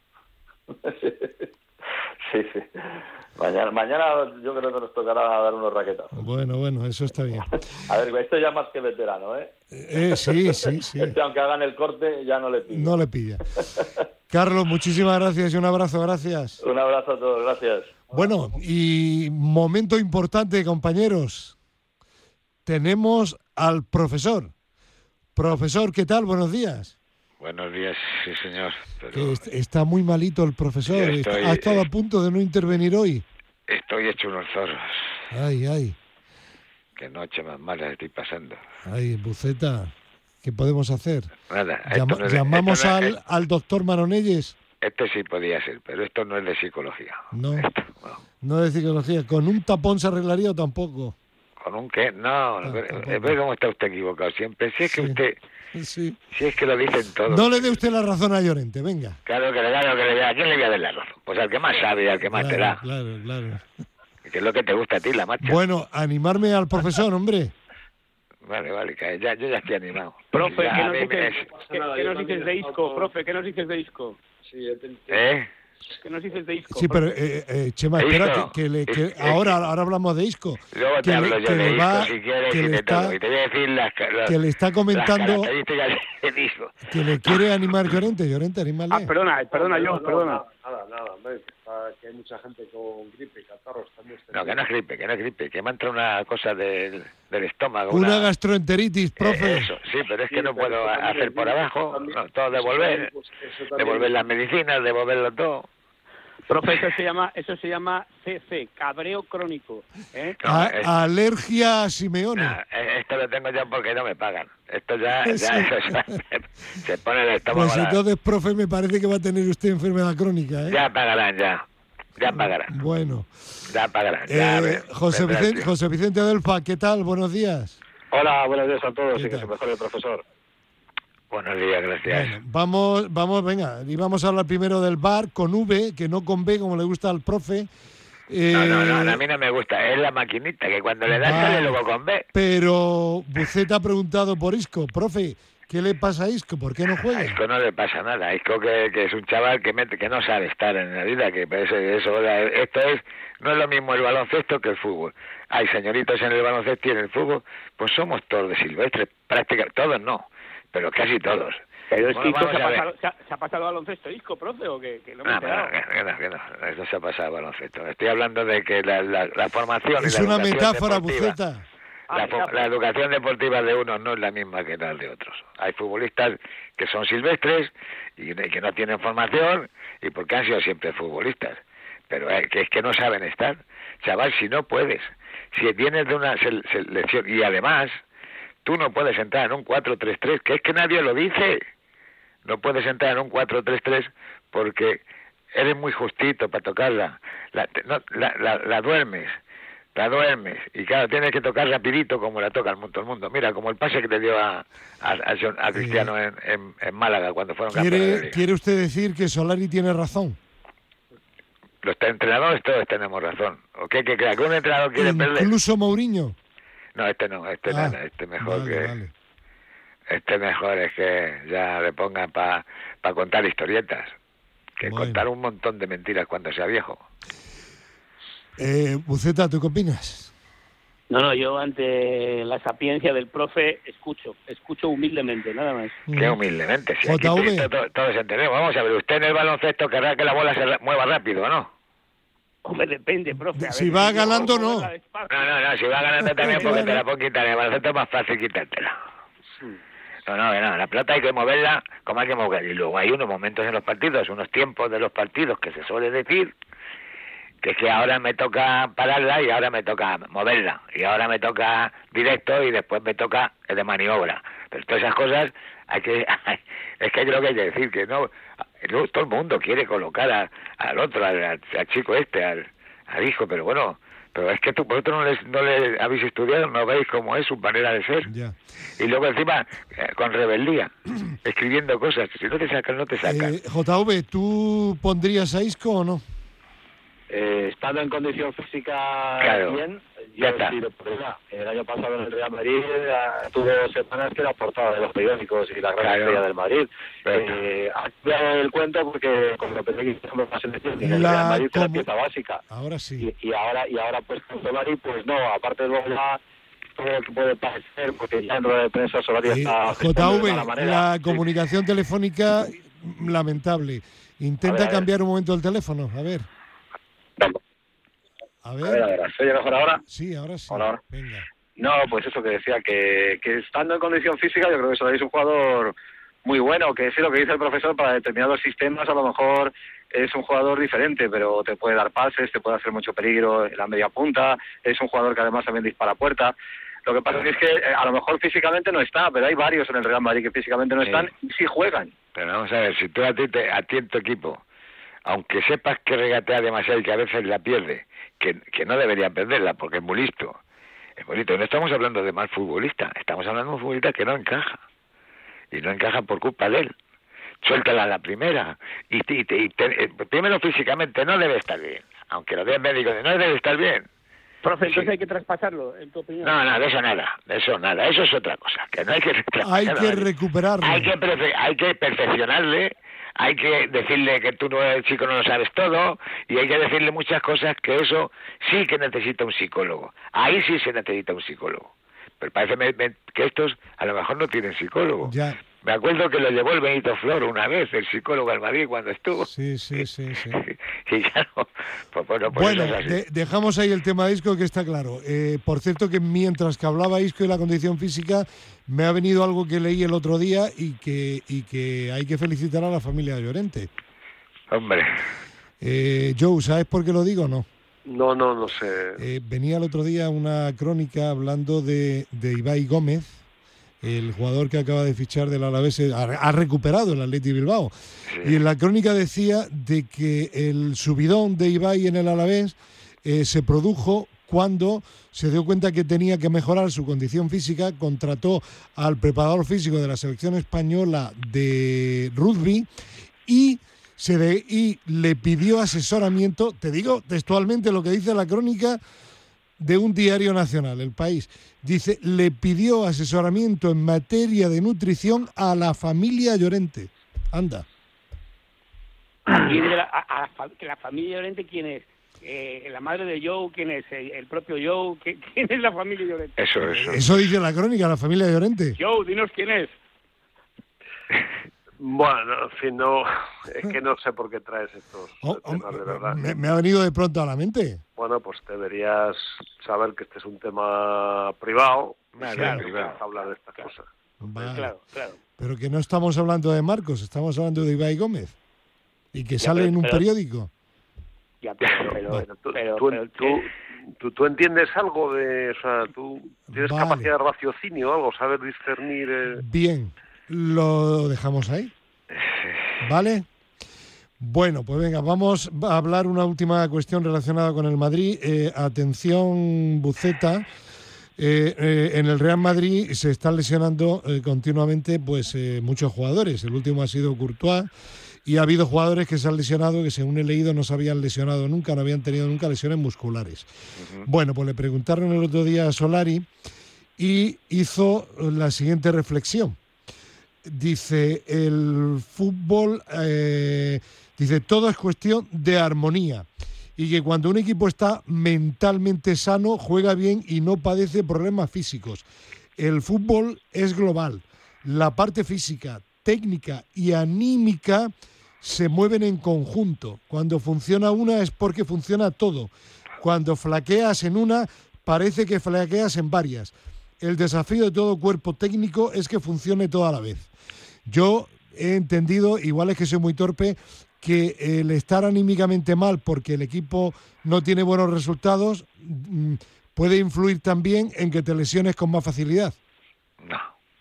Sí, sí. Mañana, mañana yo creo que nos tocará dar unos raquetazos. Bueno, bueno, eso está bien. A ver, esto ya más que veterano, ¿eh? eh sí, sí, sí. Este, aunque hagan el corte, ya no le pilla. No le pilla. Carlos, muchísimas gracias y un abrazo, gracias. Un abrazo a todos, gracias. Bueno, y momento importante, compañeros. Tenemos al profesor. Profesor, ¿qué tal? Buenos días. Buenos días, sí señor. Pero... Que está muy malito el profesor. Estoy, ha estado a punto de no intervenir hoy. Estoy hecho unos zorros. Ay, ay. Qué noche más mala estoy pasando. Ay, Buceta, ¿qué podemos hacer? Nada. Llama, no es, llamamos no al, es, al doctor Maronelles. Este sí podía ser, pero esto no es de psicología. No, esto, no. no es de psicología. ¿Con un tapón se arreglaría o tampoco? ¿Con un qué? No, no ve cómo está usted equivocado siempre. Si es que sí. usted... Sí. Si es que lo dicen todos. No le dé usted la razón a Llorente, venga. Claro que le da lo que le da. ¿A quién le voy a dar la razón? Pues al que más sabe y al que más claro, te da. Claro, claro. Que es lo que te gusta a ti, la marcha. Bueno, animarme al profesor, hombre. Vale, vale, ya, yo ya estoy animado. Profe, ya, ¿qué, nos dices, es... ¿qué, ¿qué nos dices de Isco? Profe, ¿qué nos dices de Isco? Sí, yo te ¿Eh? ¿Qué nos dices de Isco? Sí, pero, eh, eh, Chema, espera, que, que, le, que ahora, ahora hablamos de Isco. Luego te que hablo le, yo de Isco, va, si quieres, que y le de está, todo. Y te voy a decir las, las, que le está comentando las características de Isco. que le quiere animar Llorente. Llorente, anímale. Ah, perdona, perdona, no, yo, no, perdona. Nada, nada, nada. que hay mucha gente con gripe, catarros también. No, que no es gripe, que no es gripe, que me entra una cosa del, del estómago. Una, una gastroenteritis, profe. Eh, eso, sí, pero es Sí, que no pero puedo eso también hacer es por bien, abajo, eso también- no, todo eso devolver, también, pues, eso también devolver es- las medicinas, devolverlo todo. Profe, eso se llama, eso se llama C C, cabreo crónico. ¿eh? No, A- es- alergia a Simeone. Ah, eh, esto lo tengo ya porque no me pagan. Esto ya, ya, Sí. eso ya se, se pone el estómago. Pues la- entonces, profe, me parece que va a tener usted enfermedad crónica, ¿eh? Ya pagarán, ya. Ya pagarán. Bueno. Ya pagarán. Ya, Eh, ve- José, vendrá el Vicente, tío. José Vicente Adelfa, ¿qué tal? Buenos días. Hola, buenos días a todos ¿Qué y que tal? se mejore el profesor. Buenos días, gracias. Bueno, vamos, vamos, venga, y vamos a hablar primero del V A R con V, que no con B, como le gusta al profe. Eh, No, no, no, a mí no me gusta. Es la maquinita que cuando le das vale. sale luego con B. Pero Buceta ha preguntado por Isco. Profe, ¿qué le pasa a Isco? ¿Por qué no A juega? Isco no le pasa nada. A Isco que, que es un chaval que mete, que no sabe estar en la vida, que eso, eso la- esto es, no es lo mismo el baloncesto que el fútbol. Hay señoritos en el baloncesto y en el fútbol, pues somos todos de silvestre, prácticamente, todos no, pero casi todos. Pero es que Bueno, Isco se vamos ha, a ver. pasado, se, ha, se ha pasado al baloncesto, Isco, profe, o que, que no me he Ah, pero enterado. que no, que no, eso se ha pasado al baloncesto. Estoy hablando de que la, la, la formación Es y la una educación metáfora, deportiva- Buceta. La, Ah, fo- metáfora. la educación deportiva de unos no es la misma que la de otros. Hay futbolistas que son silvestres y de- que no tienen formación y porque han sido siempre futbolistas. Pero eh, que es que no saben estar. Chaval, si no puedes, si vienes de una sel- selección y además tú no puedes entrar en un cuatro tres tres, que es que nadie lo dice. No puedes entrar en un cuatro tres tres porque eres muy justito para tocarla. La, te- no, la, la, la duermes. La duermes y claro, tienes que tocar rapidito como la toca el mundo, todo el mundo. Mira, como el pase que te dio a, a, a John- a Cristiano en, en, en Málaga cuando fueron campeones de ¿Quiere, liga. ¿Quiere usted decir que Solari tiene razón? Los entrenadores todos tenemos razón. ¿O qué, qué crea? ¿Que un entrenador quiere perder? Incluso Mourinho. No, este no, este Ah, no, este mejor vale, que... vale. Este mejor es que ya le pongan para pa contar historietas. Que Bueno. contar un montón de mentiras cuando sea viejo. Eh, Buceta, ¿tú qué opinas? No, no, yo ante la sapiencia del profe escucho, escucho humildemente, nada más. Qué humildemente. Si aquí J V. to- to- todos entendemos. Vamos a ver, usted en el baloncesto querrá que la bola se ra- mueva rápido, ¿o no? Hombre, depende, profe. a Si ver, va yo ganando, juego no. la despacio. No, no, no, si va ganando también porque Claro. te la puedo quitar. En el baloncesto es más fácil quitártela. No, no, no, la pelota hay que moverla como hay que moverla. Y luego hay unos momentos en los partidos, unos tiempos de los partidos que se suele decir que es que ahora me toca pararla y ahora me toca moverla. Y ahora me toca directo y después me toca el de maniobra. Pero todas esas cosas hay que... Es que creo que hay que decir que no... Todo el mundo quiere colocar a, al otro, al, al- al chico este, al, al hijo, pero bueno... Pero es que tú, vosotros no les, no les habéis estudiado, no veis cómo es su manera de ser. Ya. Y luego encima, eh, con rebeldía, escribiendo cosas. Si no te sacan, no te sacan. Eh, J V, ¿tú pondrías a Isco o no? Eh, estando en condición física Claro, bien, ya yo está. sí lo pondría. El año pasado en el Real Madrid eh, tuvo semanas que era portada de los periódicos y la gran Claro. estrella del Madrid. Perfecto. Eh, ha cambiado el cuento porque con Lopetegui hicimos la selección y en el La Real Madrid era comu- pieza básica. Ahora sí. Y, y ahora y ahora pues con Solari pues no, aparte de luego ya todo lo que puede parecer porque ya en rueda de prensa Solari Eh, está J de mala V, manera. la Sí. comunicación telefónica, lamentable. Intenta A ver, a ver. cambiar un momento el teléfono, a ver. Vamos, A a ver, a ver. ver, ¿se oye mejor ahora? Sí, ahora sí. Ahora, ahora. Venga. No, pues eso que decía, que, que estando en condición física yo creo que Solari es un jugador muy bueno, que sí lo que dice el profesor, para determinados sistemas a lo mejor es un jugador diferente, pero te puede dar pases, te puede hacer mucho peligro en la media punta, es un jugador que además también dispara a puerta. Lo que pasa es que eh, a lo mejor físicamente no está, pero hay varios en el Real Madrid que físicamente no Sí. están y sí juegan. Pero vamos a ver, si tú a ti, te, a ti en tu equipo, aunque sepas que regatea demasiado y que a veces la pierde, que, que no debería perderla porque es muy listo, es muy listo. No estamos hablando de mal futbolista, estamos hablando de un futbolista que no encaja. Y no encaja por culpa de él. Suéltala a la primera. Y, te- y te- y te- eh, primero físicamente no debe estar bien. Aunque lo digan médicos, no debe estar bien. Profe, entonces Sí. hay que traspasarlo, en tu opinión. No, no, de eso nada, de eso nada, eso es otra cosa, que no hay que Hay nada, que ¿vale? recuperarlo. hay que perfe- hay que perfeccionarle, hay que decirle que tú no eres chico, no lo sabes todo, y hay que decirle muchas cosas que eso sí que necesita un psicólogo, ahí sí se necesita un psicólogo, pero parece me- me- que estos a lo mejor no tienen psicólogo. Ya. Me acuerdo que lo llevó el Benito Floro una vez, el psicólogo al Madrid cuando estuvo. Sí, sí, sí, sí. Y ya no, Pues bueno, pues bueno eso es así. de, dejamos ahí el tema de Isco, que está claro. Eh, por cierto, que mientras que hablaba Isco y la condición física, me ha venido algo que leí el otro día y que, y que hay que felicitar a la familia de Llorente. Hombre. Eh, Joe, ¿sabes por qué lo digo o no? No, no, no sé. Eh, venía el otro día una crónica hablando de, de Ibai Gómez, el jugador que acaba de fichar del Alavés, ha, ha recuperado el Athletic Bilbao. Sí. Y en la crónica decía de que el subidón de Ibai en el Alavés eh, se produjo cuando se dio cuenta que tenía que mejorar su condición física, contrató al preparador físico de la selección española de rugby y, se de, y le pidió asesoramiento, te digo textualmente lo que dice la crónica de un diario nacional, El País. Dice, le pidió asesoramiento en materia de nutrición a la familia Llorente. Anda. ¿Quién de la, a, a la familia Llorente quién es? Eh, ¿La madre de Joe quién es? ¿El, el propio Joe? ¿Quién es la familia Llorente? Eso, eso. Eso dice la crónica, la familia Llorente. Joe, dinos quién es. Bueno, en fin, no, es que no sé por qué traes estos oh, temas, oh, de verdad. Me, me ha venido de pronto a la mente. Bueno, pues deberías saber que este es un tema privado. Vale, claro, sí, privado. claro. Hablar de estas Claro. cosas. Vale. Claro, claro. Pero que no estamos hablando de Marcos, estamos hablando de Ibai Gómez. Y que Ya, sale pero, en un pero, periódico. Ya, pero, pero, Bueno, tú, pero, tú, pero, tú, tú, tú entiendes algo de... O sea, tú tienes Vale. capacidad de raciocinio o algo, saber discernir... Eh... Bien, lo dejamos ahí. ¿Vale? Bueno, pues venga, vamos a hablar una última cuestión relacionada con el Madrid. Eh, atención, Buceta. Eh, eh, en el Real Madrid se están lesionando eh, continuamente pues eh, muchos jugadores. El último ha sido Courtois y ha habido jugadores que se han lesionado que, según he leído, no se habían lesionado nunca, no habían tenido nunca lesiones musculares. Uh-huh. Bueno, pues le preguntaron el otro día a Solari y hizo la siguiente reflexión. Dice, el fútbol, eh, dice, todo es cuestión de armonía y que cuando un equipo está mentalmente sano, juega bien y no padece problemas físicos. El fútbol es global. La parte física, técnica y anímica se mueven en conjunto. Cuando funciona una es porque funciona todo. Cuando flaqueas en una, parece que flaqueas en varias. El desafío de todo cuerpo técnico es que funcione todo a la vez. Yo he entendido, igual es que soy muy torpe, que el estar anímicamente mal porque el equipo no tiene buenos resultados puede influir también en que te lesiones con más facilidad. No.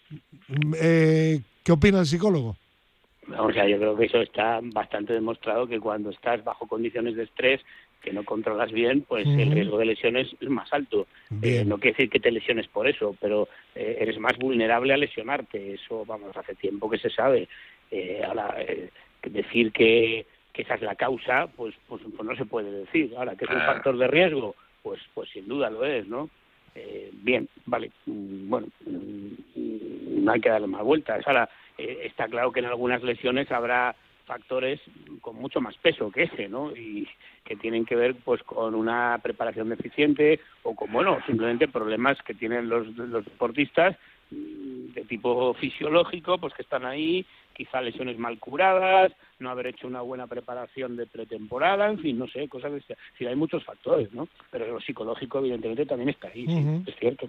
Eh, ¿Qué opina el psicólogo? O sea, yo creo que eso está bastante demostrado, que cuando estás bajo condiciones de estrés que no controlas bien, pues uh-huh. el riesgo de lesiones es más alto. Eh, no quiere decir que te lesiones por eso, pero eh, eres más vulnerable a lesionarte. Eso, vamos, hace tiempo que se sabe. Eh, ahora, eh, decir que, que esa es la causa, pues, pues, pues no se puede decir. Ahora, que es un factor de riesgo, pues, pues sin duda lo es, ¿no? Eh, bien, vale. Bueno, no hay que darle más vueltas. Ahora, eh, está claro que en algunas lesiones habrá factores con mucho más peso que ese, ¿no? Y que tienen que ver pues con una preparación deficiente o con, bueno, simplemente problemas que tienen los, los deportistas de tipo fisiológico, pues que están ahí, quizá lesiones mal curadas, no haber hecho una buena preparación de pretemporada, en fin, no sé, cosas de ese. Sí, hay muchos factores, ¿no? Pero lo psicológico evidentemente también está ahí, uh-huh. sí, es cierto.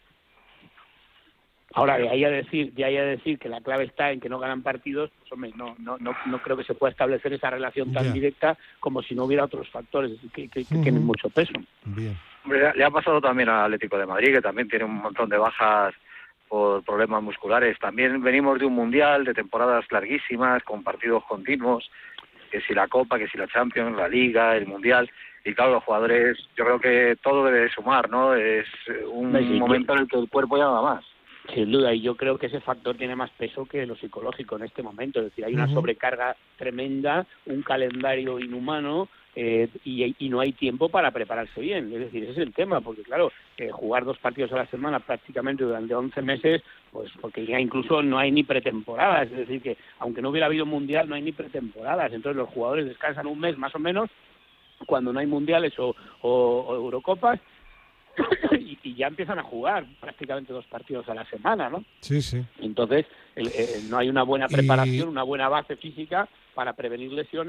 Ahora, de ahí a decir, de ahí a decir que la clave está en que no ganan partidos, pues hombre, no, no, no, no creo que se pueda establecer esa relación tan yeah. directa como si no hubiera otros factores que, que, que uh-huh. tienen mucho peso. Bien. Le, le ha pasado también al Atlético de Madrid, que también tiene un montón de bajas por problemas musculares. También venimos de un mundial, de temporadas larguísimas, con partidos continuos, que si la Copa, que si la Champions, la Liga, el Mundial. Y claro, los jugadores, yo creo que todo debe sumar, ¿no? Es un sí, momento en el que el cuerpo ya no da más. Sin duda, y yo creo que ese factor tiene más peso que lo psicológico en este momento. Es decir, hay una uh-huh. sobrecarga tremenda, un calendario inhumano eh, y, y no hay tiempo para prepararse bien. Es decir, ese es el tema, porque claro, eh, jugar dos partidos a la semana prácticamente durante once meses, pues porque ya incluso no hay ni pretemporadas. Es decir, que aunque no hubiera habido mundial, no hay ni pretemporadas. Entonces los jugadores descansan un mes más o menos cuando no hay mundiales o, o, o Eurocopas. y, y ya empiezan a jugar prácticamente dos partidos a la semana, ¿no? Sí, sí. Entonces, el, el, no hay una buena preparación, y... una buena base física para prevenir lesiones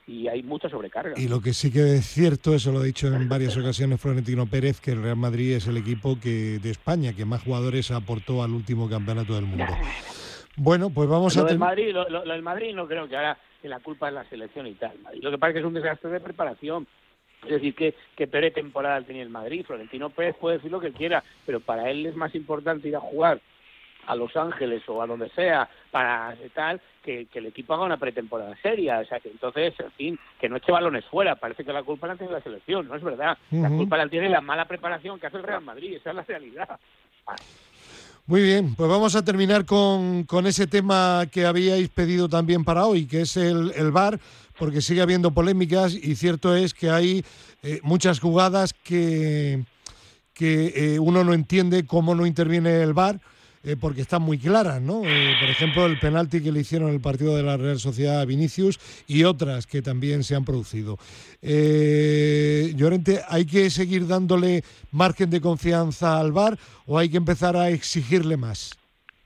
y hay mucha sobrecarga. Y lo que sí que es cierto, eso lo ha dicho en varias ocasiones Florentino Pérez, que el Real Madrid es el equipo que de España que más jugadores aportó al último campeonato del mundo. Bueno, pues vamos lo a... Del ten... Madrid, lo, lo, lo del Madrid no creo que ahora que la culpa es la selección y tal. Lo que pasa es que es un desastre de preparación. Es decir, que, que peor temporada tenía el Madrid. Florentino Pérez puede decir lo que quiera, pero para él es más importante ir a jugar a Los Ángeles o a donde sea para tal que, que el equipo haga una pretemporada seria. O sea, que entonces, en fin, que no eche balones fuera. Parece que la culpa la tiene la selección, no es verdad. Uh-huh. La culpa la tiene la mala preparación que hace el Real Madrid. Esa es la realidad. Ah. Muy bien, pues vamos a terminar con, con ese tema que habíais pedido también para hoy, que es el, el V A R, porque sigue habiendo polémicas y cierto es que hay eh, muchas jugadas que, que eh, uno no entiende cómo no interviene el V A R, eh, porque están muy claras, ¿no? Eh, por ejemplo, el penalti que le hicieron en el partido de la Real Sociedad a Vinicius y otras que también se han producido. Eh, Llorente, ¿hay que seguir dándole margen de confianza al V A R o hay que empezar a exigirle más?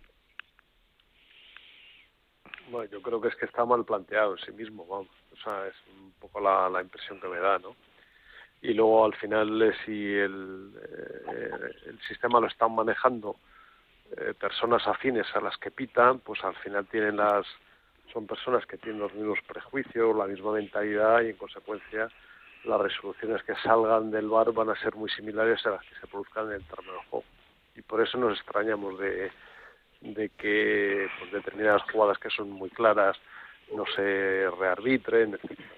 Bueno, yo creo que es que está mal planteado en sí mismo, vamos. O sea, es un poco la, la impresión que me da, ¿no? Y luego, al final, eh, si el, eh, el sistema lo están manejando eh, personas afines a las que pitan, pues al final tienen las son personas que tienen los mismos prejuicios, la misma mentalidad y, en consecuencia, las resoluciones que salgan del V A R van a ser muy similares a las que se produzcan en el terreno de juego. Y por eso nos extrañamos de... de que pues, determinadas jugadas que son muy claras no se rearbitren, etcétera.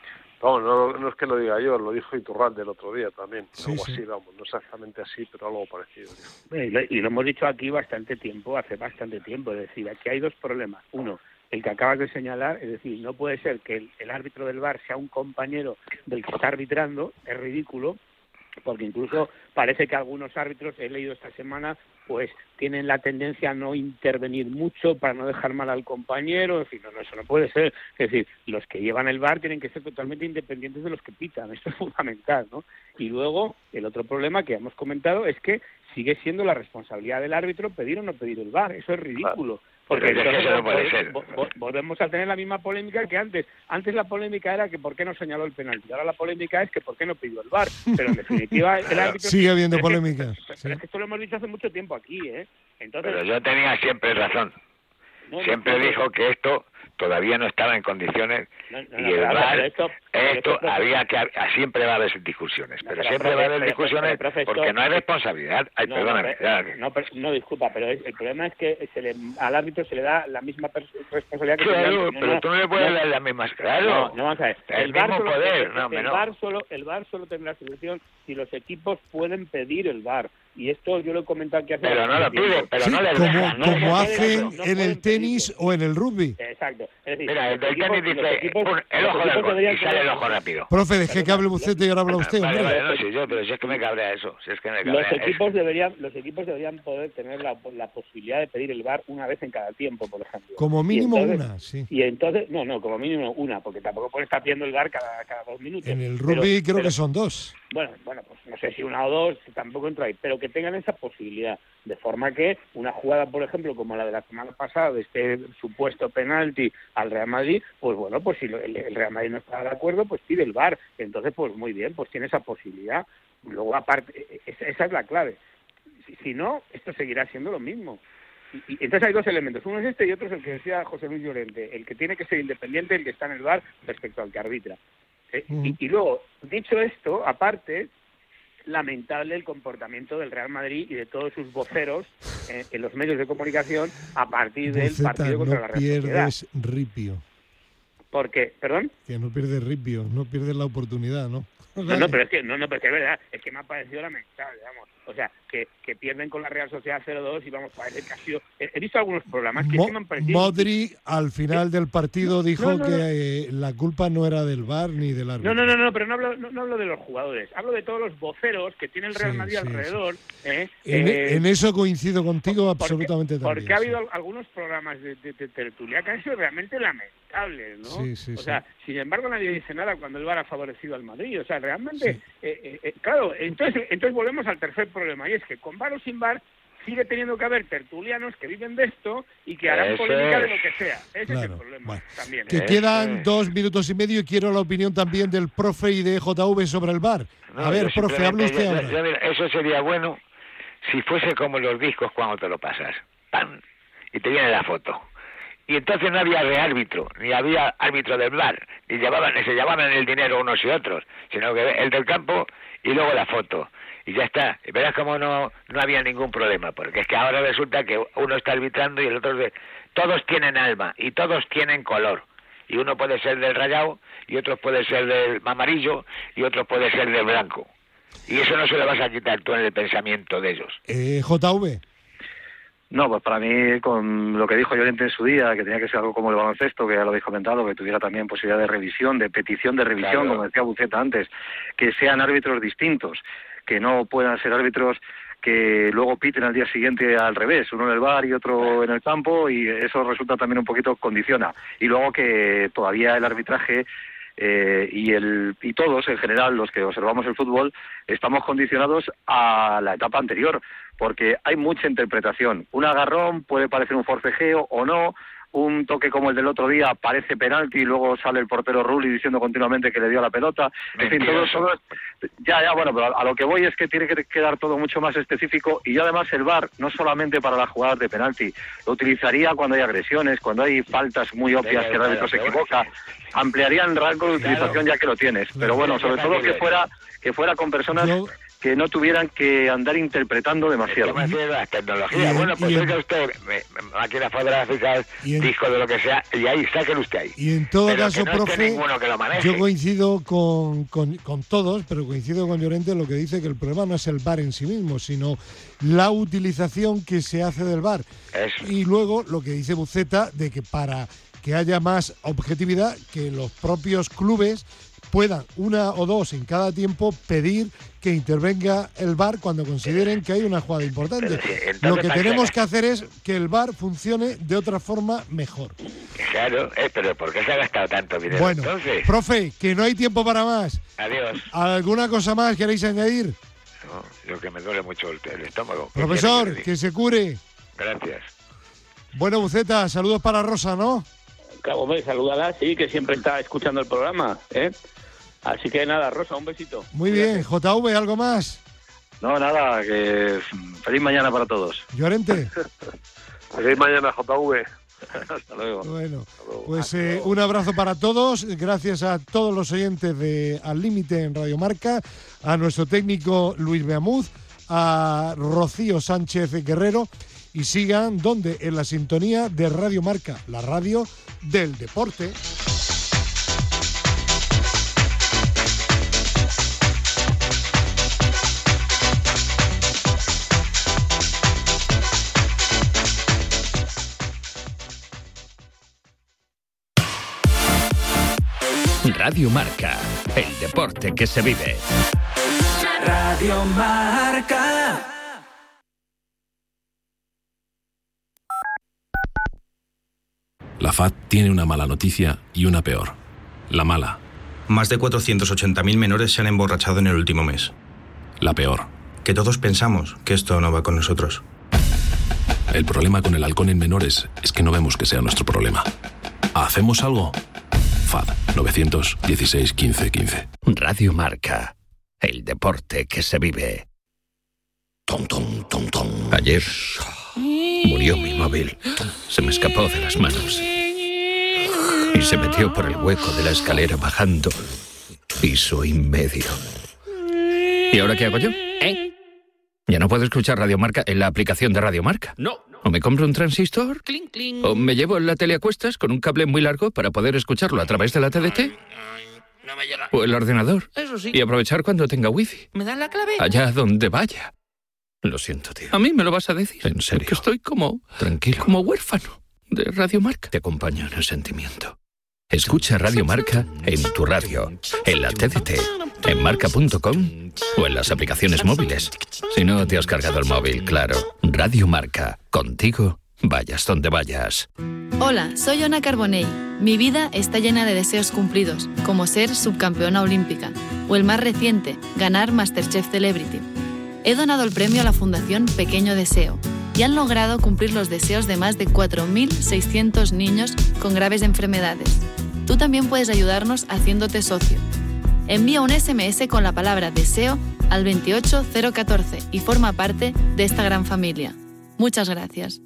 No, no, no es que lo diga yo, lo dijo Iturralde el otro día también, sí, algo sí. así, vamos, no exactamente así, pero algo parecido. Y lo, y lo hemos dicho aquí bastante tiempo, hace bastante tiempo, es decir, aquí hay dos problemas. Uno, el que acabas de señalar, es decir, no puede ser que el, el árbitro del V A R sea un compañero del que está arbitrando, es ridículo, porque incluso parece que algunos árbitros, he leído esta semana, pues tienen la tendencia a no intervenir mucho para no dejar mal al compañero, en fin, no, no, eso no puede ser. Es decir, los que llevan el V A R tienen que ser totalmente independientes de los que pitan, esto es fundamental, ¿no? Y luego, el otro problema que hemos comentado es que sigue siendo la responsabilidad del árbitro pedir o no pedir el V A R, eso es ridículo. Porque entonces eso no puede ser. Volvemos a tener la misma polémica que antes. Antes la polémica era que por qué no señaló el penalti. Ahora la polémica es que por qué no pidió el V A R. Pero en definitiva el árbitro... Sigue habiendo polémica. Es que, pero sí. Es que esto lo hemos dicho hace mucho tiempo aquí, ¿eh? Entonces, pero yo tenía siempre razón. No, siempre no, no, dijo no. que esto todavía no estaba en condiciones no, no, y no, el claro, V A R, esto, esto esto, había que siempre va a haber discusiones, no, pero, pero siempre profe, va a haber pero, discusiones pero, profesor, porque no hay responsabilidad. Ay, no, perdóname. No, pero, no, pero, no, disculpa, pero es, el problema es que se le, al árbitro se le da la misma responsabilidad que claro, no, pero no, tú no le puedes no, dar las mismas, claro. No, no vamos a ver. El, el mismo solo, poder, el, no, el, no. V A R solo, el V A R solo tendrá solución si los equipos pueden pedir el V A R. Y esto yo lo he comentado aquí hace Pero no lo piden, pero sí, no le como, dejan. como no, hacen no, no, en el tenis o en el rugby. Exacto. Es decir, mira, el del equipos, tenis dice equipos, un, el ojo del gol y sale el ojo rápido. Profe, deje que hable usted y ahora habla usted, vale, hombre. vale, no, sí, yo, pero si es que me cabrea eso. Si es que me cabrea los equipos eso. deberían los equipos deberían poder tener la, la posibilidad de pedir el V A R una vez en cada tiempo, por ejemplo. Como mínimo entonces, una, sí. Y entonces, no, no, como mínimo una, porque tampoco puede estar pidiendo el V A R cada, cada dos minutos. En el rugby pero, creo pero, que son dos. Bueno, bueno, pues no sé si una o dos, tampoco entro ahí, pero que tengan esa posibilidad, de forma que una jugada, por ejemplo, como la de la semana pasada, de este supuesto penalti al Real Madrid, pues bueno, pues si el, el Real Madrid no está de acuerdo, pues pide el V A R. Entonces, pues muy bien, pues tiene esa posibilidad. Luego, aparte, esa, esa es la clave. Si, si no, esto seguirá siendo lo mismo. Y, y entonces hay dos elementos. Uno es este y otro es el que decía José Luis Llorente, el que tiene que ser independiente, el que está en el V A R respecto al que arbitra. Eh, mm. y, y luego, dicho esto, aparte, lamentable el comportamiento del Real Madrid y de todos sus voceros eh, en los medios de comunicación a partir del Boceta, partido contra no la Real Sociedad. pierdes ripio. Porque, ¿perdón? Que no pierdes ripio, no pierdes la oportunidad, ¿no? No, no, pero es que, no, no, pero es que es verdad, es que me ha parecido lamentable, vamos. O sea, que, que pierden con la Real Sociedad cero dos y vamos, parece que ha sido... He, he visto algunos programas que Mo sí me han parecido... Modri al final del partido dijo no, no, que no. Eh, la culpa no era del V A R ni del árbitro. No, no, no, no, pero no hablo, no, no hablo de los jugadores, hablo de todos los voceros que tiene el Real Sí, Madrid sí, alrededor. sí. ¿eh? En, eh, en eso coincido contigo porque, absolutamente también. Porque ha habido sí. algunos programas de, de, de tertulia que han sido realmente lamentables, ¿no? Sí, sí, o sea, sí. sin embargo nadie dice nada cuando el V A R ha favorecido al Madrid. O sea, realmente, Sí. eh, eh, eh, claro, entonces, entonces volvemos al tercer problema, y es que con V A R o sin V A R sigue teniendo que haber tertulianos que viven de esto y que harán Eso polémica es. de lo que sea. Ese Claro, es el problema bueno. también. Que ¿eh? quedan dos minutos y medio y quiero la opinión también del profe y de J V sobre el V A R. No, A ver, yo profe, hable simplemente- usted yo- ahora. yo- mira, eso sería bueno si fuese como los discos cuando te lo pasas. ¡Pam! Y te viene la foto. Y entonces no había reárbitro, ni había árbitro del V A R, ni llevaban, ni se llevaban el dinero unos y otros, sino que el del campo y luego la foto. Y ya está. Y verás cómo no, no había ningún problema, porque es que ahora resulta que uno está arbitrando y el otro... De... Todos tienen alma y todos tienen color. Y uno puede ser del rayado, y otro puede ser del amarillo, y otro puede ser del blanco. Y eso no se lo vas a quitar tú en el pensamiento de ellos. Eh, J V. No, pues para mí, con lo que dijo Llorente en su día, que tenía que ser algo como el baloncesto, que ya lo habéis comentado, que tuviera también posibilidad de revisión, de petición de revisión, Claro. como decía Buceta antes, que sean árbitros distintos, que no puedan ser árbitros que luego piten al día siguiente al revés, uno en el bar y otro en el campo, y eso resulta también un poquito condiciona. Y luego que todavía el arbitraje eh, y el y todos en general, los que observamos el fútbol, estamos condicionados a la etapa anterior, porque hay mucha interpretación. Un agarrón puede parecer un forcejeo o no, un toque como el del otro día parece penalti y luego sale el portero Rulli diciendo continuamente que le dio la pelota. En fin, todo, todo, ya, ya, bueno, pero a, a lo que voy es que tiene que quedar todo mucho más específico, y además el V A R no solamente para las jugadas de penalti, lo utilizaría cuando hay agresiones, cuando hay faltas muy obvias que el árbitro se equivoca, ampliaría el rango de utilización ya que lo tienes, pero bueno, sobre todo que fuera que fuera con personas Yo- que no tuvieran que andar interpretando demasiado. El tema de las tecnologías. Y- Bueno, pues y- oiga usted, me- me- máquinas fotográficas, Y en- discos de lo que sea, y ahí, sáquelo usted ahí. Y en todo Pero caso, que no esté profe, ninguno que lo maneje. yo coincido con, con, con todos, pero coincido con Llorente en lo que dice, que el problema no es el V A R en sí mismo, sino la utilización que se hace del V A R. Eso. Y luego lo que dice Buceta, de que para que haya más objetividad, que los propios clubes puedan, una o dos en cada tiempo, pedir que intervenga el V A R cuando consideren que hay una jugada importante. Pero sí, entonces, Lo que ¿para qué? tenemos que hacer es que el V A R funcione de otra forma mejor. Claro, eh, pero ¿por qué se ha gastado tanto dinero Bueno, entonces? profe, que no hay tiempo para más. Adiós. ¿Alguna cosa más queréis añadir? No, yo que me duele mucho el, el estómago. ¿Qué Profesor, quiere que que le se cure. diga? Gracias. Bueno, Buceta, saludos para Rosa, ¿no? Cabo, hombre, salúdala, sí, que siempre está escuchando el programa, ¿eh? Así que nada, Rosa, un besito. Muy bien. J V, ¿algo más? No, nada, que feliz mañana para todos. Llorente. Feliz mañana, J V. Hasta luego. Bueno, pues eh, un abrazo para todos. Gracias a todos los oyentes de Al Límite en Radio Marca, a nuestro técnico Luis Beamuz, a Rocío Sánchez Guerrero, y sigan donde en la sintonía de Radio Marca, la radio del deporte. Radio Marca, el deporte que se vive. Radio Marca. La F A D tiene una mala noticia y una peor. La mala. Más de cuatrocientos ochenta mil menores se han emborrachado en el último mes. La peor. Que todos pensamos que esto no va con nosotros. El problema con el alcohol en menores es que no vemos que sea nuestro problema. ¿Hacemos algo? F A D nueve dieciséis quince quince. Radio Marca, el deporte que se vive. Tom, tom, tom, tom. Ayer murió mi móvil. Se me escapó de las manos y se metió por el hueco de la escalera bajando piso y medio. ¿Y ahora qué hago yo? ¿Eh? ¿Ya no puedo escuchar Radio Marca en la aplicación de Radio Marca? No. ¿O me compro un transistor? Cling, cling. ¿O me llevo la tele a cuestas con un cable muy largo para poder escucharlo a través de la T D T? No me llega. ¿O el ordenador? Eso sí. Y aprovechar cuando tenga wifi. ¿Me dan la clave? Allá donde vaya. Lo siento, tío. ¿A mí me lo vas a decir? En serio. Que estoy como... Tranquilo. Como huérfano de Radio Marca. Te acompaño en el sentimiento. Escucha Radio Marca en tu radio, en la T D T, en marca punto com o en las aplicaciones móviles. Si no te has cargado el móvil, claro. Radio Marca. Contigo, vayas donde vayas. Hola, soy Ona Carbonell. Mi vida está llena de deseos cumplidos, como ser subcampeona olímpica, o el más reciente, ganar MasterChef Celebrity. He donado el premio a la Fundación Pequeño Deseo, y han logrado cumplir los deseos de más de cuatro mil seiscientos niños con graves enfermedades. Tú también puedes ayudarnos haciéndote socio. Envía un ese eme ese con la palabra deseo al veintiocho cero catorce y forma parte de esta gran familia. Muchas gracias.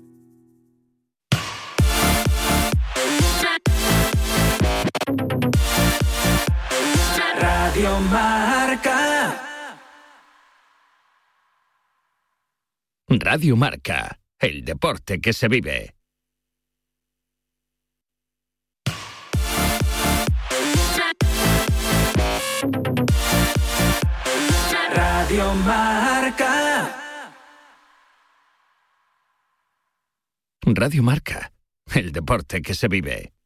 Radio Marca. Radio Marca, el deporte que se vive. Radio Marca. Radio Marca, el deporte que se vive.